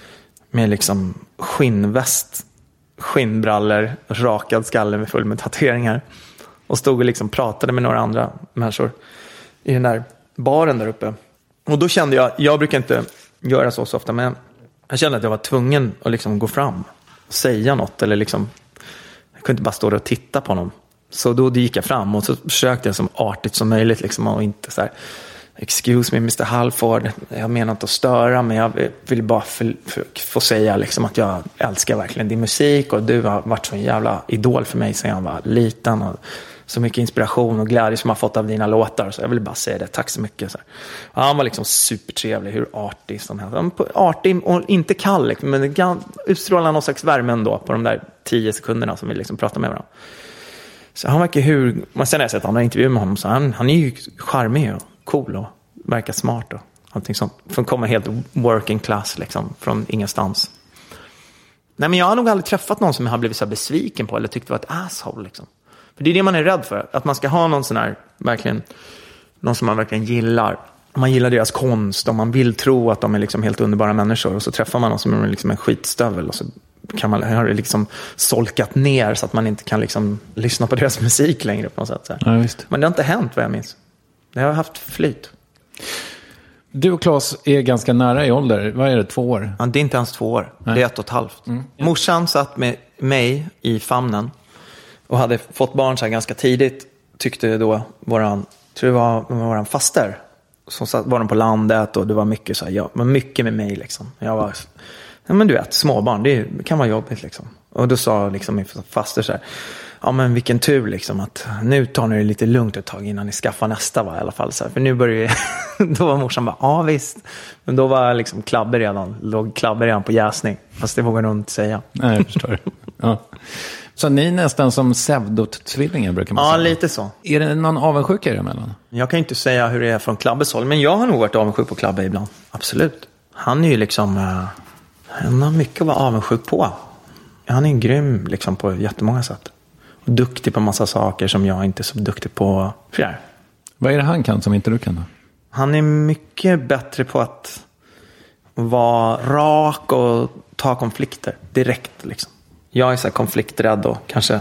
med liksom skinnväst, skinnbrallor, rakad skalle med full med tatueringar. Och stod och liksom pratade med några andra människor i den där baren där uppe. Och då kände jag, jag brukar inte göra så så ofta, men jag kände att jag var tvungen att liksom gå fram och säga något. Eller liksom, jag kunde inte bara stå där och titta på honom. Så då gick jag fram och så försökte jag som artigt som möjligt liksom, och inte så här, excuse me mister Halford, jag menar inte att störa, men jag vill bara för, för, få säga liksom att jag älskar verkligen din musik och du har varit så en jävla idol för mig sedan jag var liten och så mycket inspiration och glädje som jag har fått av dina låtar, så jag vill bara säga det, tack så mycket. Så här. Och han var liksom supertrevlig, hur artig som helst. Artig och inte kall, men det utstrålade någon slags värme ändå på de där tio sekunderna som vi liksom pratade med varandra. Så han verkar hur, men sen har jag sett andra intervjuer med honom, så han, han är ju charmig och cool och verkar smart och allting sånt. För att komma helt working class liksom, från ingenstans. Nej, men jag har nog aldrig träffat någon som jag har blivit så besviken på eller tyckte var ett asshole liksom. För det är det man är rädd för, att man ska ha någon sån här, verkligen, någon som man verkligen gillar. Man gillar deras konst och man vill tro att de är liksom helt underbara människor, och så träffar man någon som är liksom en skitstövel och så kan man ha det liksom solkat ner så att man inte kan liksom lyssna på deras musik längre på något sätt. Så här. Ja, visst. Men det har inte hänt vad jag minns. Det har haft flyt. Du och Claes är ganska nära i ålder. Vad är det, två år? Ja, det är inte ens två år. Nej. Det är ett och ett halvt. Mm. Morsan satt med mig i famnen och hade fått barn så här ganska tidigt. Tyckte då våran, tror det var våran faster som satt, var de på landet och det var mycket så här, ja, men mycket med mig liksom. Jag var, ja men du vet, småbarn, det kan vara jobbigt liksom. Och då sa liksom min faster så här, ja men vilken tur liksom att nu tar ni det lite lugnt ett tag innan ni skaffar nästa, va, i alla fall så här. För nu börjar då var morsan bara, ja visst. Men då var liksom Klabbe redan, låg Klabbe redan på jäsning. Fast det vågar hon inte säga. Nej, jag förstår. Ja. Så ni är nästan som pseudotvillingar brukar man ja, säga. Ja, lite så. Är det någon avundsjuka emellan? Jag kan inte säga hur det är från Klabbes håll, men jag har nog varit avundsjuk på Klabbe ibland. Absolut. Han är ju liksom, uh, han har mycket att vara avundsjuk på. Han är en grym liksom på jättemånga sätt. Och duktig på massa saker som jag inte är så duktig på. Fjär. Vad är det han kan som inte du kan då? Han är mycket bättre på att vara rak och ta konflikter direkt liksom. Jag är så här konflikträdd och kanske,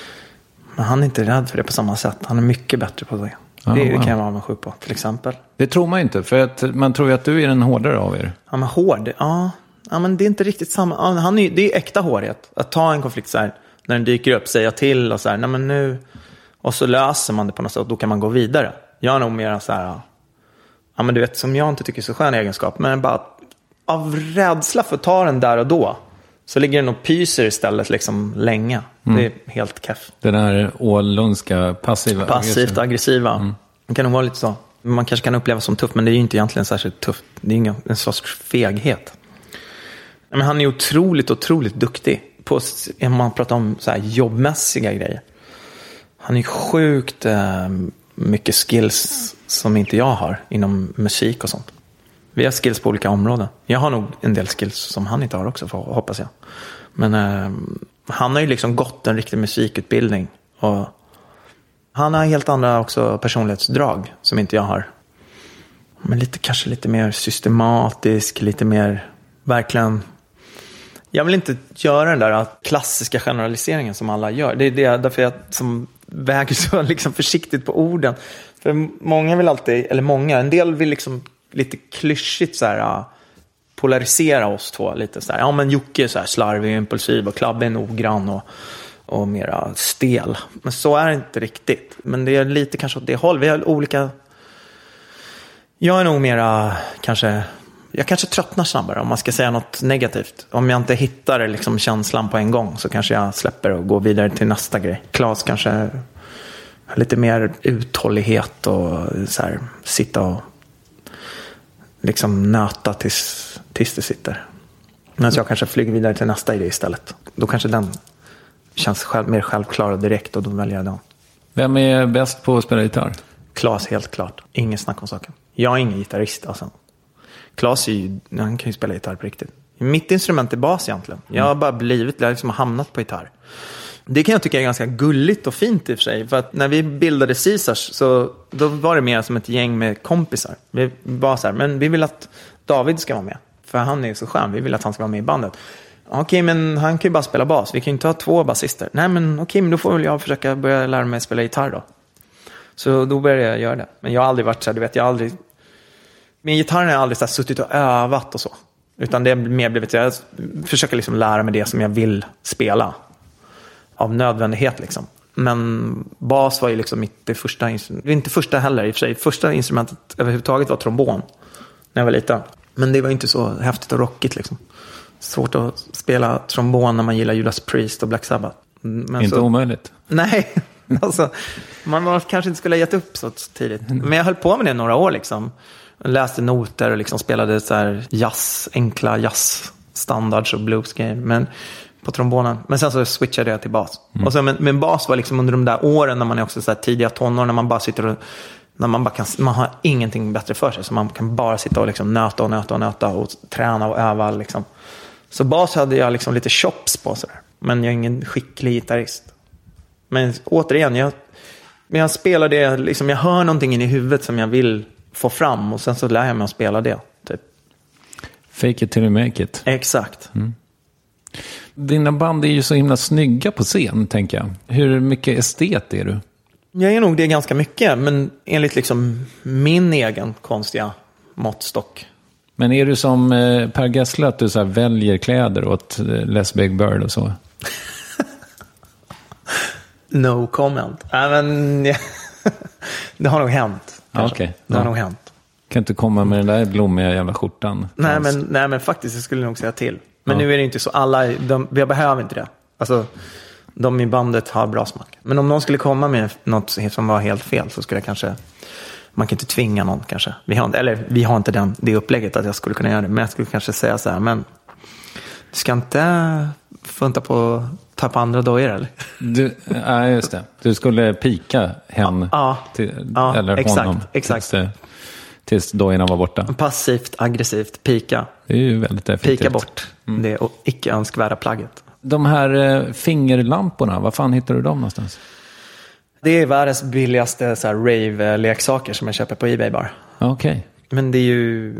men han är inte rädd för det på samma sätt. Han är mycket bättre på det. Ah, det, wow. det kan jag vara avundsjuk på, till exempel. Det tror man inte, för att man tror ju att du är den hårdare av er. Ja, men hård, ja. Ja, men det är inte riktigt samma. Ja, han är, det är äkta hårdhet. Att ta en konflikt så här, när den dyker upp, säga till och så här, nej men nu, och så löser man det på något sätt och då kan man gå vidare. Jag är nog mer så här, ja men du vet, som jag inte tycker är så skön egenskap, men bara av rädsla för att ta den där och då, så ligger den och pyser istället liksom länge. Mm. Det är helt keff. Det där ålundska passiva. Passivt aggressiva. Mm. Det kan nog vara lite så. Man kanske kan uppleva som tuff, men det är ju inte egentligen särskilt tufft. Det är ingen, en sorts feghet. Men han är otroligt, otroligt duktig på, om man pratar om så här jobbmässiga grejer. Han är sjukt eh, mycket skills som inte jag har inom musik och sånt. Vi har skills på olika områden. Jag har nog en del skills som han inte har också, för, hoppas jag. Men eh, han har ju liksom gått en riktig musikutbildning. Och han har helt andra också personlighetsdrag som inte jag har. Men lite, kanske lite mer systematisk, lite mer verkligen. Jag vill inte göra den där klassiska generaliseringen som alla gör. Det är det, därför jag som väger så liksom försiktigt på orden. För många vill alltid, eller många, en del vill liksom lite klyschigt så här, polarisera oss två lite så här. Ja, men Jocke är så här slarvig, impulsiv och Klabbe är noggrann och, och mera stel. Men så är det inte riktigt. Men det är lite kanske åt det håll. Vi har olika. Jag är nog mera kanske, jag kanske tröttnar snabbare om man ska säga något negativt. Om jag inte hittar liksom känslan på en gång så kanske jag släpper och går vidare till nästa grej. Claes kanske har lite mer uthållighet och så här, sitta och liksom nöta tills, tills det sitter. Men så jag kanske flyger vidare till nästa idé istället. Då kanske den känns själv, mer självklar och direkt, och då väljer jag den. Vem är bäst på att spela gitarr? Claes, helt klart. Ingen snack om saken. Jag är ingen gitarrist alltså. Claes är ju, han kan ju spela gitarr på riktigt. Mitt instrument är bas egentligen. Jag har bara blivit, jag har liksom hamnat på gitarr. Det kan jag tycka är ganska gulligt och fint i och för sig. För att när vi bildade Caesars så då var det mer som ett gäng med kompisar. Vi var så här, men vi vill att David ska vara med. För han är så skön, vi vill att han ska vara med i bandet. Okej, okay, men han kan ju bara spela bas. Vi kan ju inte ha två basister. Nej, men okej, okay, men då får väl jag försöka börja lära mig spela gitarr då. Så då började jag göra det. Men jag har aldrig varit så här, du vet, jag har aldrig... Min gitarr har jag aldrig så här, suttit och övat och så. Utan det är mer blivit, jag försöker liksom lära mig det som jag vill spela. Av nödvändighet liksom. Men bas var ju liksom mitt det första instrumentet. Inte första heller i och för sig. Första instrumentet överhuvudtaget var trombon. När jag var liten. Men det var inte så häftigt och rockigt liksom. Svårt att spela trombon när man gillar Judas Priest och Black Sabbath. Men inte så, omöjligt. Nej, alltså man var, kanske inte skulle ha gett upp så tidigt. Men jag höll på med det några år liksom. Jag läste noter och liksom spelade så här jazz, enkla jazz standards och blues game. Men på trombonen. Men sen så switchade jag till bas. Mm. Och så, men, men bas var liksom under de där åren när man är också så här tidiga tonår, när man bara sitter och när man bara kan, man har ingenting bättre för sig, så man kan bara sitta och liksom nöta och nöta och nöta och träna och öva liksom. Så bas hade jag liksom lite chops på så där. Men jag är ingen skicklig gitarrist. Men återigen, jag, jag spelar det liksom, jag hör någonting in i huvudet som jag vill få fram, och sen så lär jag mig att spela det typ. Fake it till you make it. Exakt. Mm. Dina band är ju så himla snygga på scen, tänker jag. Hur mycket estet är du? Jag är nog det ganska mycket, men enligt liksom min egen konstiga måttstock. Men är du som eh, Per Gessle, att du så här väljer kläder åt eh, Les Big Bird och så? No comment. Äh, men, ja. Det har nog hänt. Ah, okay. Det har ja. nog hänt. Kan inte komma med den där blommiga jävla skjortan. Nej men, nej, men faktiskt jag skulle nog säga till. Men ja. Nu är det inte så. Alla, de, jag behöver inte det. Alltså, de i bandet har bra smak. Men om någon skulle komma med något som var helt fel, så skulle jag kanske... Man kan inte tvinga någon kanske. Vi har, eller vi har inte den, det upplägget att jag skulle kunna göra det. Men jag skulle kanske säga så här, men du ska inte funta på att ta på andra dojor eller? Du, ja, just det. Du skulle pika hen ja, till, ja, eller exakt, honom exakt. Tills, tills dojorna var borta. Passivt, aggressivt, pika. Det är ju väldigt effektivt. Pika bort mm. det icke önskvärda plagget. De här eh, fingerlamporna, vad fan hittar du dem någonstans? Det är världens billigaste så här rave-leksaker som jag köper på eBay bara. Okej. Okay. Men det är ju...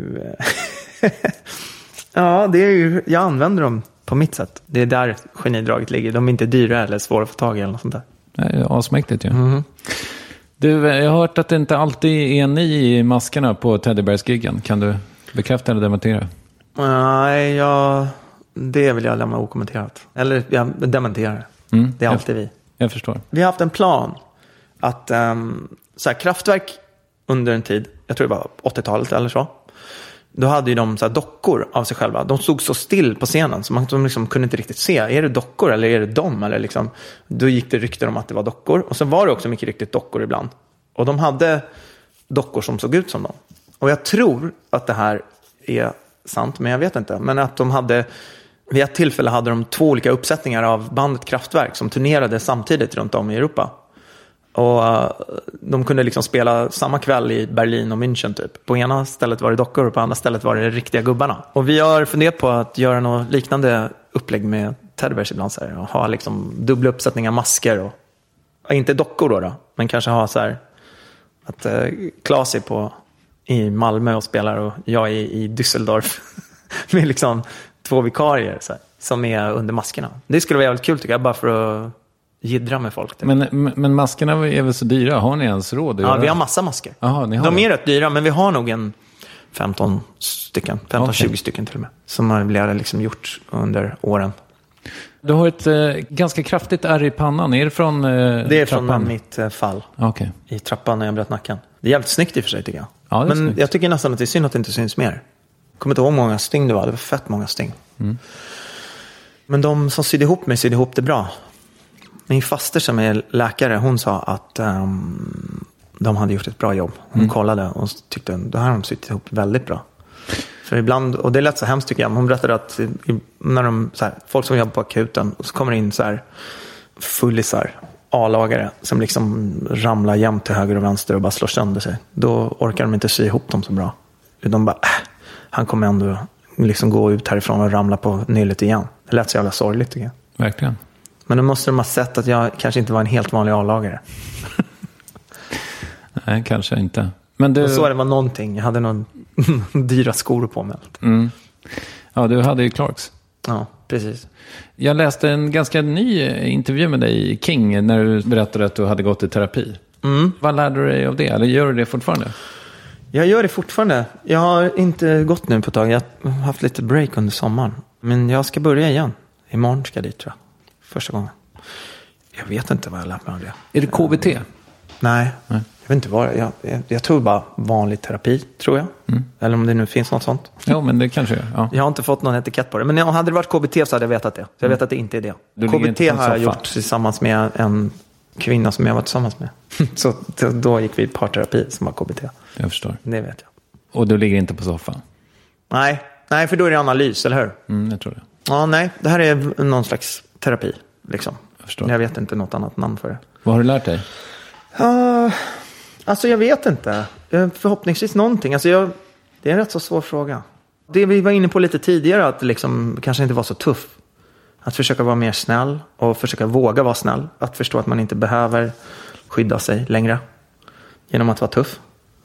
ja, det är ju... Jag använder dem på mitt sätt. Det är där genidraget ligger. De är inte dyra eller svåra att få tag i eller något sånt där. Nej, asmäktigt ju. Mm. Du, jag har hört att det inte alltid är ni i maskerna på Teddybears-giggen. Kan du bekräfta eller dementera? Nej, jag... det vill jag lämna okommenterat. Eller jag dementerar. Mm. Det är alltid jag, vi. Jag förstår. Vi har haft en plan att um, så här, Kraftwerk under en tid, jag tror det var åttiotalet eller så, då hade ju de så här dockor av sig själva. De stod så still på scenen så man de liksom kunde inte riktigt se, är det dockor eller är det dem? Eller liksom, då gick det rykten om att det var dockor. Och så var det också mycket riktigt dockor ibland. Och de hade dockor som såg ut som dem. Och jag tror att det här är sant, men jag vet inte. Men att de hade... Vid ett tillfälle hade de två olika uppsättningar av bandet Kraftwerk som turnerade samtidigt runt om i Europa. Och uh, de kunde liksom spela samma kväll i Berlin och München typ. På ena stället var det dockor och på andra stället var det riktiga gubbarna. Och vi har funderat på att göra något liknande upplägg med Teddybears ibland så här, och ha liksom dubbla uppsättningar masker och ja, inte dockor då, då men kanske ha så här att uh, Claes är på i Malmö och spelar och jag är i Düsseldorf med liksom två vikarier så här, som är under maskerna. Det skulle vara jävligt kul tycker jag, bara för att jiddra med folk. Typ. Men, men maskerna är väl så dyra? Har ni ens råd? Ja, vi har massa masker. Aha, ni har De det. är rätt dyra, men vi har nog en femton stycken. femton tjugo okay. stycken till och med. Som har blivit liksom gjort under åren. Du har ett eh, ganska kraftigt ärr i pannan. Är det från eh, Det är trappan? från mitt eh, fall. Okay. I trappan när jag bröt nacken. Det är jävligt snyggt i och för sig tycker jag. Ja, men snyggt. Jag tycker nästan att det är synd att det inte syns mer. Jag kommer inte ihåg hur många sting det var. Det var fett många sting. Mm. Men de som sydde ihop mig sydde ihop det bra. Min faster som är läkare, hon sa att um, de hade gjort ett bra jobb. Hon mm. kollade och tyckte att det här har de sytt ihop väldigt bra. För ibland, och det lät så hemskt tycker jag, hon berättade att när de, så här, folk som jobbar på akuten, och så kommer det in så här fullisar, A-lagare som liksom ramlar jämt till höger och vänster och bara slår sönder sig. Då orkar de inte sy ihop dem så bra. De bara, äh, han kommer ändå liksom gå ut härifrån och ramla på nyllet igen. Det lät så jävla sorgligt tycker jag. Verkligen. Men då måste de ha sett att jag kanske inte var en helt vanlig A-lagare. Nej, kanske inte. Men du... Och så det var någonting. Jag hade någon dyra skor på mig. Mm. Ja, du hade ju Clarks. Ja, precis. Jag läste en ganska ny intervju med dig i King när du berättade att du hade gått i terapi. Mm. Vad lärde du dig av det? Eller gör du det fortfarande? Jag gör det fortfarande. Jag har inte gått nu på ett tag. Jag har haft lite break under sommaren. Men jag ska börja igen. Imorgon ska jag dit, tror jag. Första gången. Jag vet inte vad jag lärt mig av det. Är det K B T? Nej, Nej. jag vet inte vad. Jag, jag, jag tror bara vanlig terapi, tror jag. Mm. Eller om det nu finns något sånt. Ja, men det kanske är. Ja. Jag har inte fått någon etikett på det. Men om hade det varit K B T så hade jag vetat det. Så jag vet att det inte är det. Du K B T har jag gjort tillsammans med en kvinna som jag var tillsammans med. Så då gick vi i parterapi som var K B T. Jag förstår. Det vet jag. Och du ligger inte på soffan? Nej, nej för då är det analys, eller hur? Mm, jag tror det. Ja, nej. Det här är någon slags terapi, liksom. Jag förstår. Jag vet inte något annat namn för det. Vad har du lärt dig? Uh, alltså, jag vet inte. Förhoppningsvis någonting. Alltså, jag, det är en rätt så svår fråga. Det vi var inne på lite tidigare, att liksom kanske inte vara så tuff. Att försöka vara mer snäll och försöka våga vara snäll. Att förstå att man inte behöver skydda sig längre genom att vara tuff.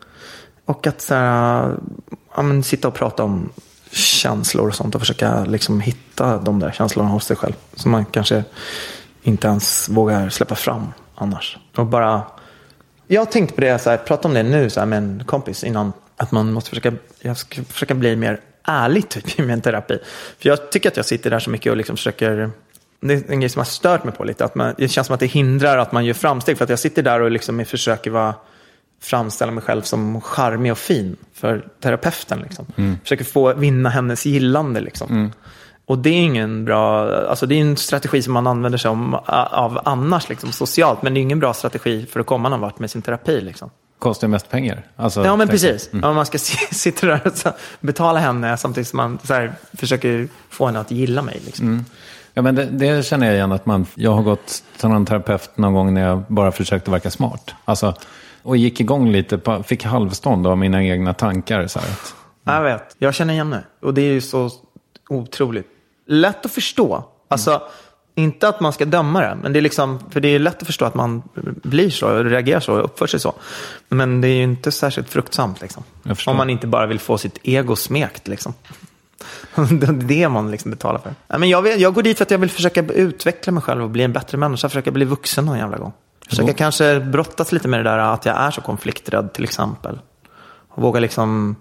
Och att så här, ja, men, sitta och prata om känslor och sånt och försöka liksom hitta de där känslorna hos sig själv som man kanske inte ens vågar släppa fram annars. Och bara, jag tänkte på det så här, prata om det nu så här, med en kompis innan, att man måste försöka, jag ska försöka bli mer ärlig typ i min terapi. För jag tycker att jag sitter där så mycket och liksom försöker, det är en grej som har stört mig på lite, att man, det känns som att det hindrar att man gör framsteg, för att jag sitter där och liksom försöker vara, framställa mig själv som charmig och fin för terapeuten liksom. Mm. Försöker få vinna hennes gillande liksom. Mm. Och det är ingen bra, alltså det är en strategi som man använder sig om, av annars liksom, socialt, men det är ingen bra strategi för att komma någon vart med sin terapi liksom. Kostar mest pengar. Alltså, ja, men precis. Mm. Ja, man ska sitta där och betala henne samtidigt som man så här, försöker få henne att gilla mig liksom. Mm. Ja, men det, det känner jag igen att man, jag har gått till någon terapeut någon gång när jag bara försökte verka smart. Alltså, och gick igång lite, på, fick halvstånd av mina egna tankar. Så här. Mm. Jag vet, jag känner igen det. Och det är ju så otroligt lätt att förstå. Alltså, mm. inte att man ska döma det, men det är liksom, för det är lätt att förstå att man blir så, reagerar så och uppför sig så. Men det är ju inte särskilt fruktsamt liksom. Om man inte bara vill få sitt ego smekt liksom. Det är det man liksom betalar för. Men jag, vill, jag går dit för att jag vill försöka utveckla mig själv och bli en bättre människa, försöka bli vuxen någon jävla gång. Försöka mm. kanske brottas lite med det där att jag är så konflikträdd till exempel. Och våga liksom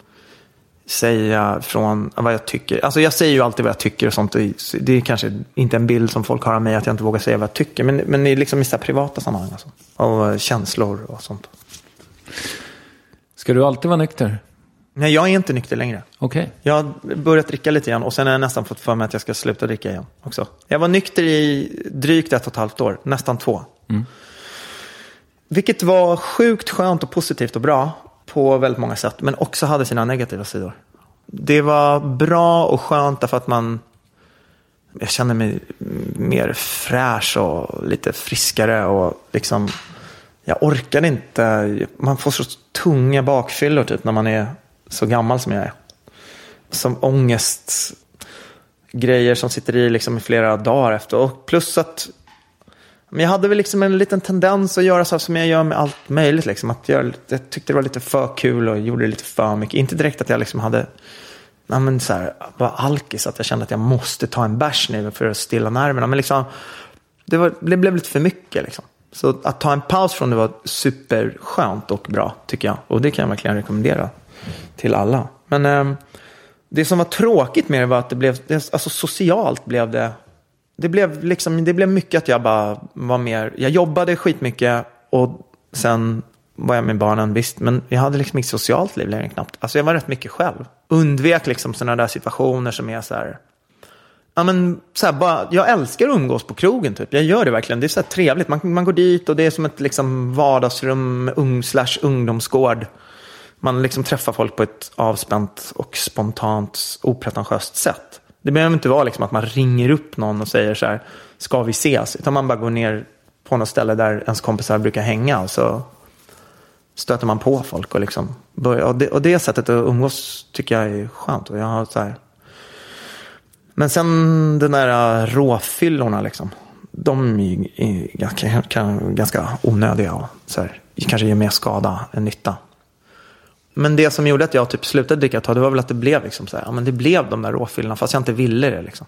säga från vad jag tycker. Alltså jag säger ju alltid vad jag tycker och sånt. Och det är kanske inte en bild som folk har av mig att jag inte vågar säga vad jag tycker. Men, men det är liksom i så här privata sammanhang. Alltså. Och känslor och sånt. Ska du alltid vara nykter? Nej, jag är inte nykter längre. Okej. Okay. Jag har börjat dricka lite igen och sen har jag nästan fått för mig att jag ska sluta dricka igen också. Jag var nykter i drygt ett och ett halvt år. Nästan två. Mm. Vilket var sjukt skönt och positivt och bra på väldigt många sätt. Men också hade sina negativa sidor. Det var bra och skönt därför att man... Jag känner mig mer fräsch och lite friskare. Och liksom... Jag orkade inte... Man får så tunga bakfyllor typ när man är så gammal som jag är. Som ångest... Grejer som sitter i liksom i flera dagar efter. Och plus att... Men jag hade väl liksom en liten tendens att göra så som jag gör med allt möjligt. Liksom. Att jag, jag tyckte det var lite för kul och gjorde det lite för mycket. Inte direkt att jag liksom hade ja, men så här, var alkis. Att jag kände att jag måste ta en bärs nu för att stilla nerverna. Men liksom, det, var, det blev lite för mycket. Liksom. Så att ta en paus från det var superskönt och bra tycker jag. Och det kan jag verkligen rekommendera till alla. Men eh, det som var tråkigt med det var att det blev, alltså socialt blev det... Det blev liksom, det blev mycket att jag bara var mer, jag jobbade skitmycket och sen var jag med barnen visst, men jag hade liksom inte socialt liv längre knappt. Alltså jag var rätt mycket själv. Undvek liksom sådana där situationer som är så här, ja men så här, bara, jag älskar att umgås på krogen typ. Jag gör det verkligen, det är så här trevligt. Man, man går dit och det är som ett liksom vardagsrum, ung slash ungdomsgård. Man liksom träffar folk på ett avspänt och spontant, opretentiöst sätt. Det behöver inte vara liksom att man ringer upp någon och säger så här, ska vi ses? Utan man bara går ner på något ställe där ens kompisar brukar hänga och så stöter man på folk och liksom börjar. Och det, och det sättet att umgås tycker jag är skönt. Och jag har så här... Men sen den där råfyllorna liksom, de är ganska, ganska onödiga och så här, kanske ger mer skada än nytta. Men det som gjorde att jag typ slutade dricka ett tag, det var väl att det blev liksom så här, ja men det blev de där råfyllorna fast jag inte ville det liksom.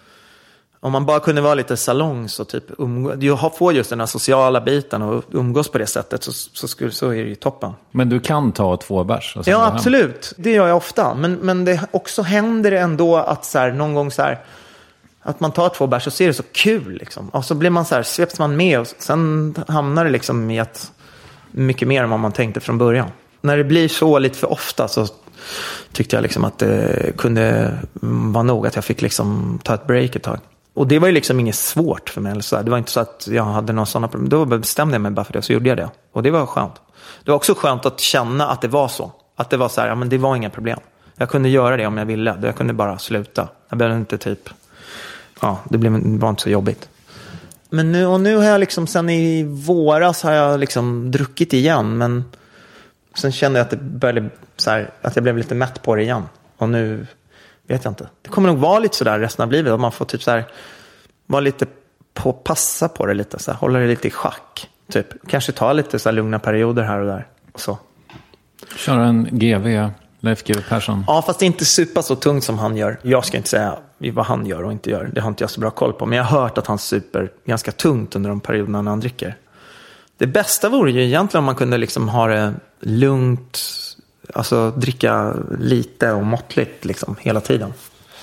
Om man bara kunde vara lite salong så typ umgå, du får just den här sociala biten och umgås på det sättet så, så, skulle, så är det ju toppen. Men du kan ta två bärs? Ja, absolut. Det gör jag ofta. Men, men det också händer det ändå att så här, någon gång så här, att man tar två bärs och ser det så kul liksom. Och så blir man så här, sveps man med och sen hamnar det liksom i att mycket mer än vad man tänkte från början. När det blir så lite för ofta så tyckte jag liksom att det kunde vara nog att jag fick liksom ta ett break ett tag. Och det var ju liksom inget svårt för mig. Eller så här. Det var inte så att jag hade några sådana problem. Då bestämde jag mig bara för det och så gjorde jag det. Och det var skönt. Det var också skönt att känna att det var så. Att det var så här, ja men det var inga problem. Jag kunde göra det om jag ville. Jag kunde bara sluta. Jag behövde inte typ, ja det blev, det var inte så jobbigt. Men nu, och nu har jag liksom, sen i våras har jag liksom druckit igen. Men sen kände jag att det började så här, att jag blev lite mätt på det igen. Och nu vet jag inte. Det kommer nog vara lite sådär resten av livet. Att man får typ så här vara lite på, passa på det lite. Så här, hålla det lite i schack. Typ. Kanske ta lite så här lugna perioder här och där. Och så. Köra en G V, Leif G W Persson. Ja, fast det är inte super så tungt som han gör. Jag ska inte säga vad han gör och inte gör. Det har inte jag så bra koll på. Men jag har hört att han super ganska tungt under de perioderna när han dricker. Det bästa vore ju egentligen om man kunde liksom ha det lugnt. Alltså dricka lite och måttligt liksom hela tiden.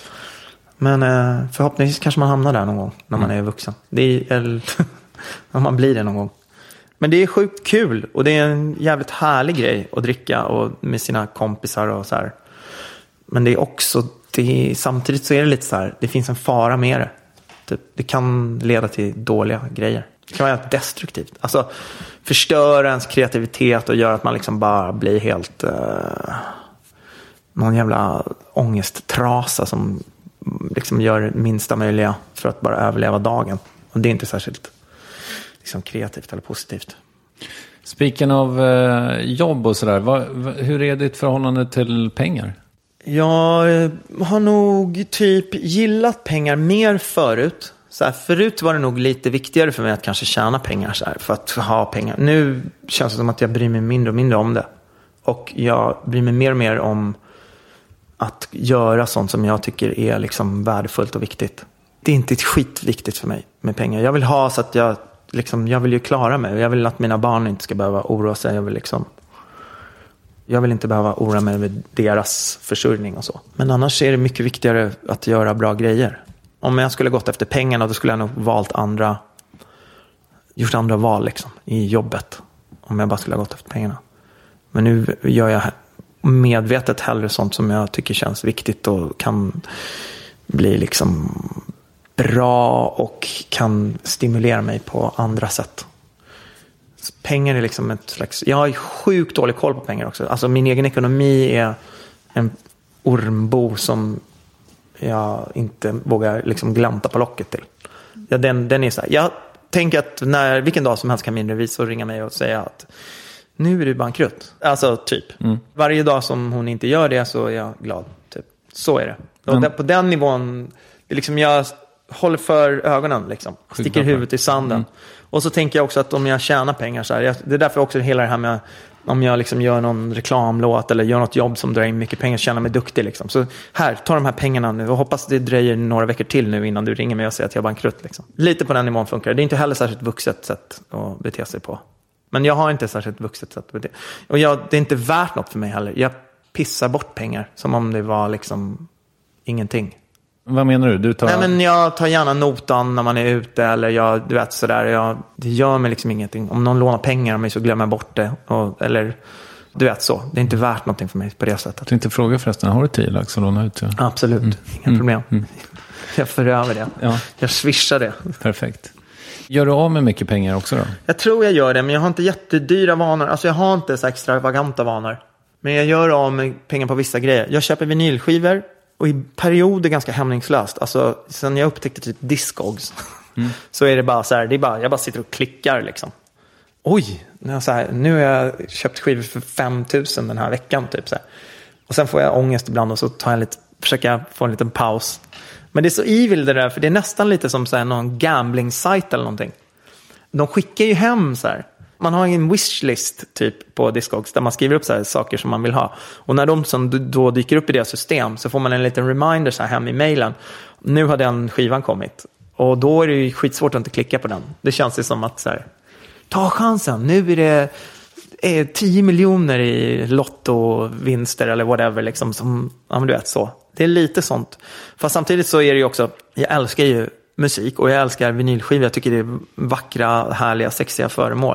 Men eh, förhoppningsvis kanske man hamnar där någon gång när man är vuxen. Det är eller, när man blir det någon gång. Men det är sjukt kul och det är en jävligt härlig grej att dricka och med sina kompisar och så här. Men det är också det är, samtidigt så är det lite så här, det finns en fara med det. Typ, det kan leda till dåliga grejer. Det kan vara destruktivt. Alltså förstöra ens kreativitet och göra att man liksom bara blir helt uh, någon jävla ångesttrasa som liksom gör det minsta möjliga för att bara överleva dagen. Och det är inte särskilt liksom kreativt eller positivt. Speaking av uh, jobb och sådär, vad, hur är ditt förhållande till pengar? Jag har nog typ gillat pengar mer förut. Så här, förut var det nog lite viktigare för mig att kanske tjäna pengar så här, för att ha pengar. Nu känns det som att jag bryr mig mindre och mindre om det. Och jag bryr mig mer och mer om att göra sånt som jag tycker är liksom värdefullt och viktigt. Det är inte ett skitviktigt för mig med pengar. Jag vill ha så att jag liksom, jag vill ju klara mig. Jag vill att mina barn inte ska behöva oroa sig. Jag vill liksom, jag vill inte behöva oroa mig över deras försörjning och så. Men annars är det mycket viktigare att göra bra grejer. Om jag skulle gått efter pengarna då skulle jag nog valt andra gjort andra val liksom i jobbet. Om jag bara skulle ha gått efter pengarna. Men nu gör jag medvetet hellre sånt som jag tycker känns viktigt och kan bli liksom bra och kan stimulera mig på andra sätt. Så pengar är liksom ett slags, jag har sjukt dålig koll på pengar också. Alltså min egen ekonomi är en ormbo som jag inte vågar liksom glanta på locket till. Ja, den, den är så här. Jag tänker att när, vilken dag som helst kan min revisor ringa mig och säga att nu är du bankrutt. Alltså typ. Mm. Varje dag som hon inte gör det så är jag glad. Typ. Så är det. Och mm. där, på den nivån, det är liksom jag håller för ögonen liksom. Sticker huvudet i sanden. Mm. Och så tänker jag också att om jag tjänar pengar så här. Jag, det är därför också hela det här med om jag liksom gör någon reklamlåt eller gör något jobb som drar in mycket pengar, känner mig duktig liksom. Så här, ta de här pengarna nu och hoppas det dröjer några veckor till nu innan du ringer mig och säger att jag är bankrutt liksom. Lite på den nivån funkar det. Det är inte heller särskilt vuxet sätt att bete sig på. Men jag har inte särskilt vuxet sätt att bete. Och jag, det är inte värt något för mig heller. Jag pissar bort pengar som om det var liksom ingenting. Vad menar du? Du tar... Nej, men jag tar gärna notan när man är ute eller jag, du vet sådär. Jag, det gör mig liksom ingenting. Om någon lånar pengar av mig så glömmer jag bort det. Och, eller du vet så. Det är inte värt någonting för mig på det sättet. Du inte fråga förresten, har du tio lax att låna ut? Ja? Absolut, mm. inga problem. Mm. Jag för över det. Ja. Jag swishar det. Perfekt. Gör du av med mycket pengar också då? Jag tror jag gör det, men jag har inte jättedyra vanor. Alltså jag har inte så extravaganta vanor. Men jag gör av med pengar på vissa grejer. Jag köper vinylskivor. Och i perioder ganska hämningslöst. Alltså sen jag upptäckte typ Discogs. Mm. Så är det bara så här. Det är bara, jag bara sitter och klickar liksom. Oj, nu, jag så här, nu har jag köpt skivor för fem tusen den här veckan typ så här. Och sen får jag ångest ibland och så tar jag lite, försöker jag få en liten paus. Men det är så evil det där. För det är nästan lite som så här, någon gambling site eller någonting. De skickar ju hem så här. Man har en wishlist typ på Discogs där man skriver upp så här saker som man vill ha. Och när de som då dyker upp i deras system så får man en liten reminder så här hem i mailen. Nu har den skivan kommit. Och då är det ju skitsvårt att inte klicka på den. Det känns ju som att så här, ta chansen, nu är det är tio miljoner i lottovinster eller whatever liksom, som, ja men du vet så. Det är lite sånt. Fast samtidigt så är det ju också, jag älskar ju musik och jag älskar vinylskivor. Jag tycker det är vackra, härliga, sexiga föremål.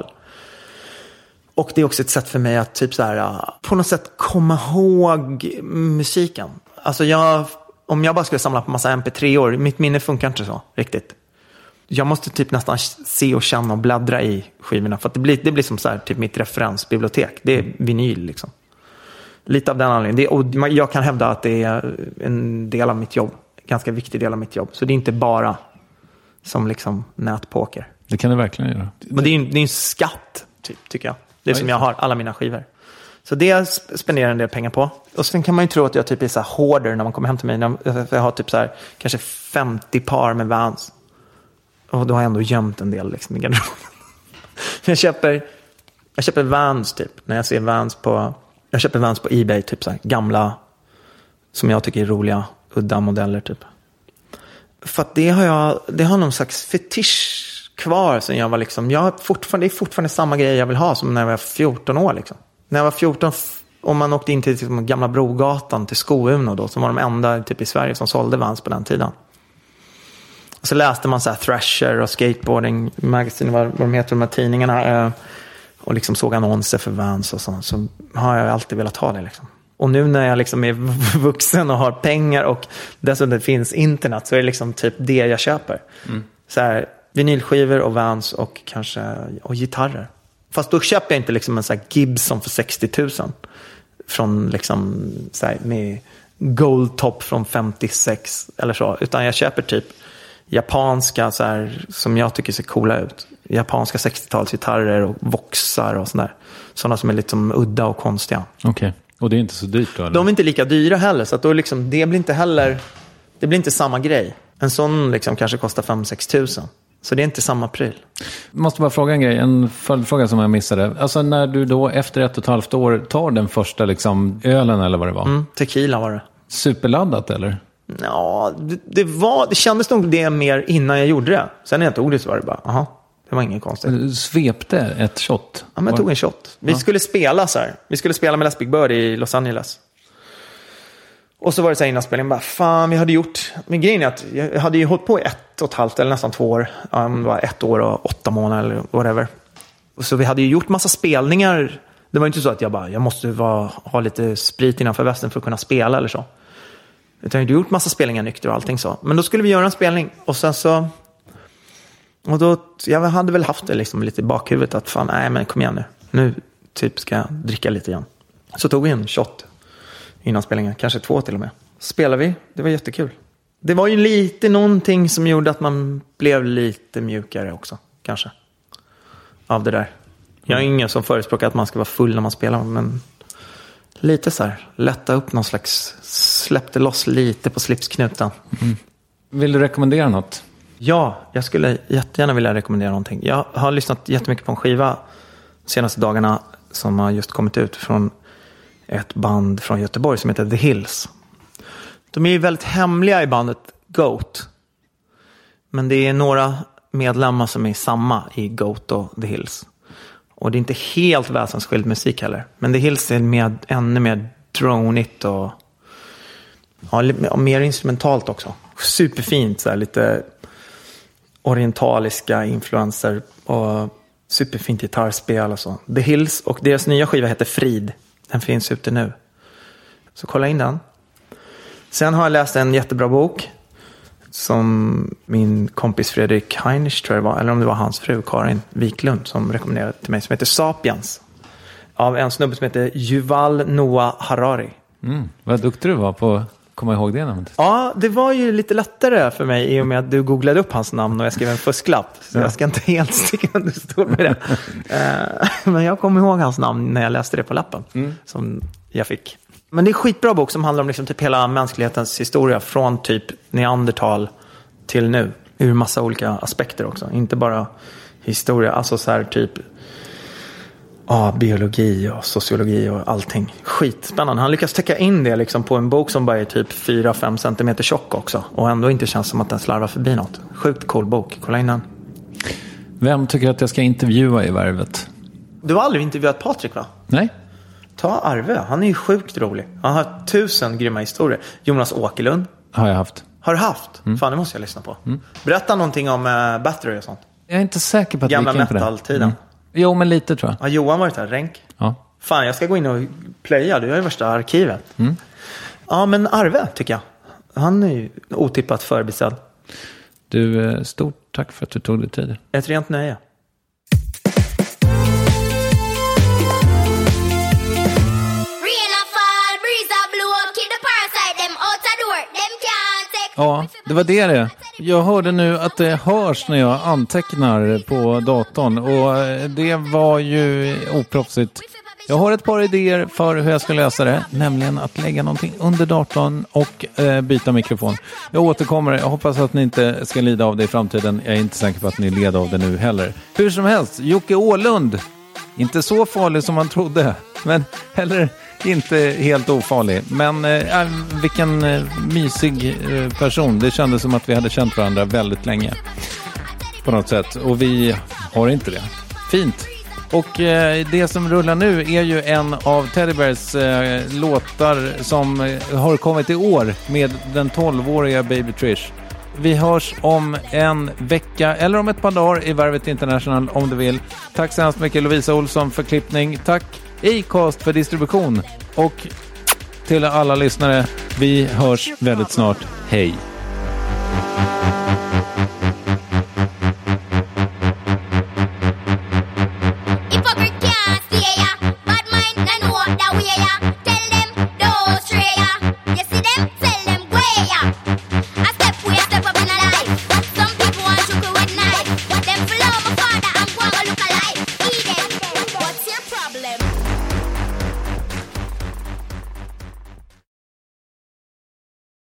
Och det är också ett sätt för mig att typ så här, på något sätt komma ihåg musiken. Alltså jag, om jag bara skulle samla på massa M P tre år, mitt minne funkar inte så riktigt. Jag måste typ nästan se och känna och bläddra i skivorna. För att det blir, det blir som så här, typ mitt referensbibliotek. Det är vinyl liksom. Lite av den anledningen. Det, och jag kan hävda att det är en del av mitt jobb. Ganska viktig del av mitt jobb. Så det är inte bara som liksom nätpoker. Det kan det verkligen göra. Men det är en, det är en skatt, typ, tycker jag. Det är som jag har alla mina skivor. Så det spenderar en del pengar på. Och sen kan man ju tro att jag typ är så här hoarder när man kommer hem till mig. Jag har typ så här, kanske femtio par med Vans. Och då har jag ändå gömt en del liksom i garderoben. jag köper jag köper Vans typ. När jag ser Vans på jag köper Vans på eBay typ så här, gamla som jag tycker är roliga udda modeller typ. För att det har jag det har någon slags fetisch kvar sen jag var liksom jag har fortfarande det är fortfarande samma grej jag vill ha som när jag var fjorton år liksom. När jag var fjorton om man åkte in till liksom, gamla Brogatan till Sko-Uno då som var de enda typ i Sverige som sålde Vans på den tiden. Så läste man så här Thrasher och Skateboarding Magazine, vad, vad de heter, de här tidningarna, och liksom såg annonser för Vans och sånt. Så har jag alltid velat ha det liksom. Och nu när jag liksom är vuxen och har pengar och dessutom det finns internet så är det liksom typ det jag köper. Mm. Så här, vinylskivor och Vans och kanske och gitarrer. Fast då köper jag inte liksom en så här Gibson för sextio tusen från liksom så här, med gold top från femtiosex eller så, utan jag köper typ japanska så här, som jag tycker ser coola ut. Japanska sextiotalsgitarrer och voxar och sådär. Sådana som är lite som udda och konstiga. Okej. Okay. Och det är inte så dyrt då? Eller? De är inte lika dyra heller. Så att då liksom, det blir inte heller det blir inte samma grej. En sån liksom kanske kostar fem sex tusen. Så det är inte samma pryl. Måste bara fråga en grej. En följdfråga som jag missade. Alltså när du då efter ett och ett halvt år tar den första liksom ölen eller vad det var? Mm, tequila var det. Superladdat eller? Ja, det, det var det kändes nog det mer innan jag gjorde det. Sen när jag tog det så var det bara, aha, det var ingen konstigt. Du svepte ett shot? Ja, men jag tog en shot. Vi ja. skulle spela så här. Vi skulle spela med Les Big Bird i Los Angeles. Och så var det så här innan spelningen, bara fan, vi hade gjort, men grejen är att jag hade ju hållit på i ett och ett halvt eller nästan två år. Um, det var ett år och åtta månader eller whatever. Och så vi hade ju gjort massa spelningar. Det var inte så att jag bara, jag måste vara, ha lite sprit innanför västen för att kunna spela eller så. Utan jag hade gjort massa spelningar nykter och allting så. Men då skulle vi göra en spelning. Och sen så... Och då... Jag hade väl haft det liksom lite i bakhuvudet. Att fan, nej men kom igen nu. Nu typ ska jag dricka lite igen. Så tog vi en shot innan spelningen. Kanske två till och med. Spelade vi. Det var jättekul. Det var ju lite någonting som gjorde att man blev lite mjukare också. Kanske. Av det där. Jag är ingen som förespråkar att man ska vara full när man spelar. Men... Lite så här, lätta upp någon slags, släppte loss lite på slipsknuten. Mm. Vill du rekommendera något? Ja, jag skulle jättegärna vilja rekommendera någonting. Jag har lyssnat jättemycket på en skiva de senaste dagarna som har just kommit ut från ett band från Göteborg som heter The Hills. De är ju väldigt hemliga i bandet Goat. Men det är några medlemmar som är samma i Goat och The Hills. Och det är inte helt väsensskild musik heller. Men det Hills är med, ännu mer dronigt och ja, mer instrumentalt också. Superfint, så här, lite orientaliska influenser och superfint gitarrspel och så. The Hills och deras nya skiva heter Frid. Den finns ute nu. Så kolla in den. Sen har jag läst en jättebra bok som min kompis Fredrik Heinrich tror jag var, eller om det var hans fru Karin Wiklund som rekommenderade till mig, som heter Sapiens av en snubbe som heter Yuval Noah Harari. Mm, vad duktig du var på att komma ihåg det namnet. Ja, det var ju lite lättare för mig i och med att du googlade upp hans namn och jag skrev en fusklapp. Så ja. Jag ska inte helt sticka under stol med det. Men jag kommer ihåg hans namn när jag läste det på lappen mm. som jag fick. Men det är en skitbra bok som handlar om liksom typ hela mänsklighetens historia från typ neandertal till nu. Ur massa olika aspekter också. Inte bara historia, alltså så här typ Ja, biologi och sociologi och allting. Skitspännande. Han lyckas täcka in det liksom på en bok som bara är typ fyra fem centimeter tjock också. Och ändå inte känns som att den slarvar förbi något. Sjukt cool bok. Kolla in den. Vem tycker att jag ska intervjua i Värvet? Du har aldrig intervjuat Patrik, va? Nej. Ta Arve. Han är ju sjukt rolig. Han har tusen grymma historier. Jonas Åkerlund. Har jag haft. Har du haft? Mm. Fan, det måste jag lyssna på. Mm. Berätta någonting om uh, Battery och sånt. Jag är inte säker på att Gamla vi gick in på det. Gamla metal-tiden. Mm. Jo, men lite tror jag. Har Johan varit här? Ränk? Ja. Fan, jag ska gå in och plöja. Du har ju värsta arkivet. Mm. Ja, men Arve tycker jag. Han är ju otippat förbisedd. Du, stort tack för att du tog dig tid. Ett rent nöje. Ja, det var det det. Jag hörde nu att det hörs när jag antecknar på datorn och det var ju oproffsigt. Jag har ett par idéer för hur jag ska lösa det, nämligen att lägga någonting under datorn och eh, byta mikrofon. Jag återkommer, jag hoppas att ni inte ska lida av det i framtiden. Jag är inte säker på att ni leder av det nu heller. Hur som helst, Jocke Åhlund. Inte så farlig som man trodde, men heller inte helt ofarlig. Men äh, vilken äh, mysig äh, person. Det kändes som att vi hade känt varandra väldigt länge. På något sätt. Och vi har inte det. Fint. Och äh, det som rullar nu är ju en av Teddy Bears äh, låtar som äh, har kommit i år med den tolvåriga Baby Trish. Vi hörs om en vecka eller om ett par dagar i Värvet International om du vill. Tack så hemskt mycket Lovisa Olsson för klippning. Tack Acast för distribution. Och till alla lyssnare, vi hörs väldigt snart. Hej!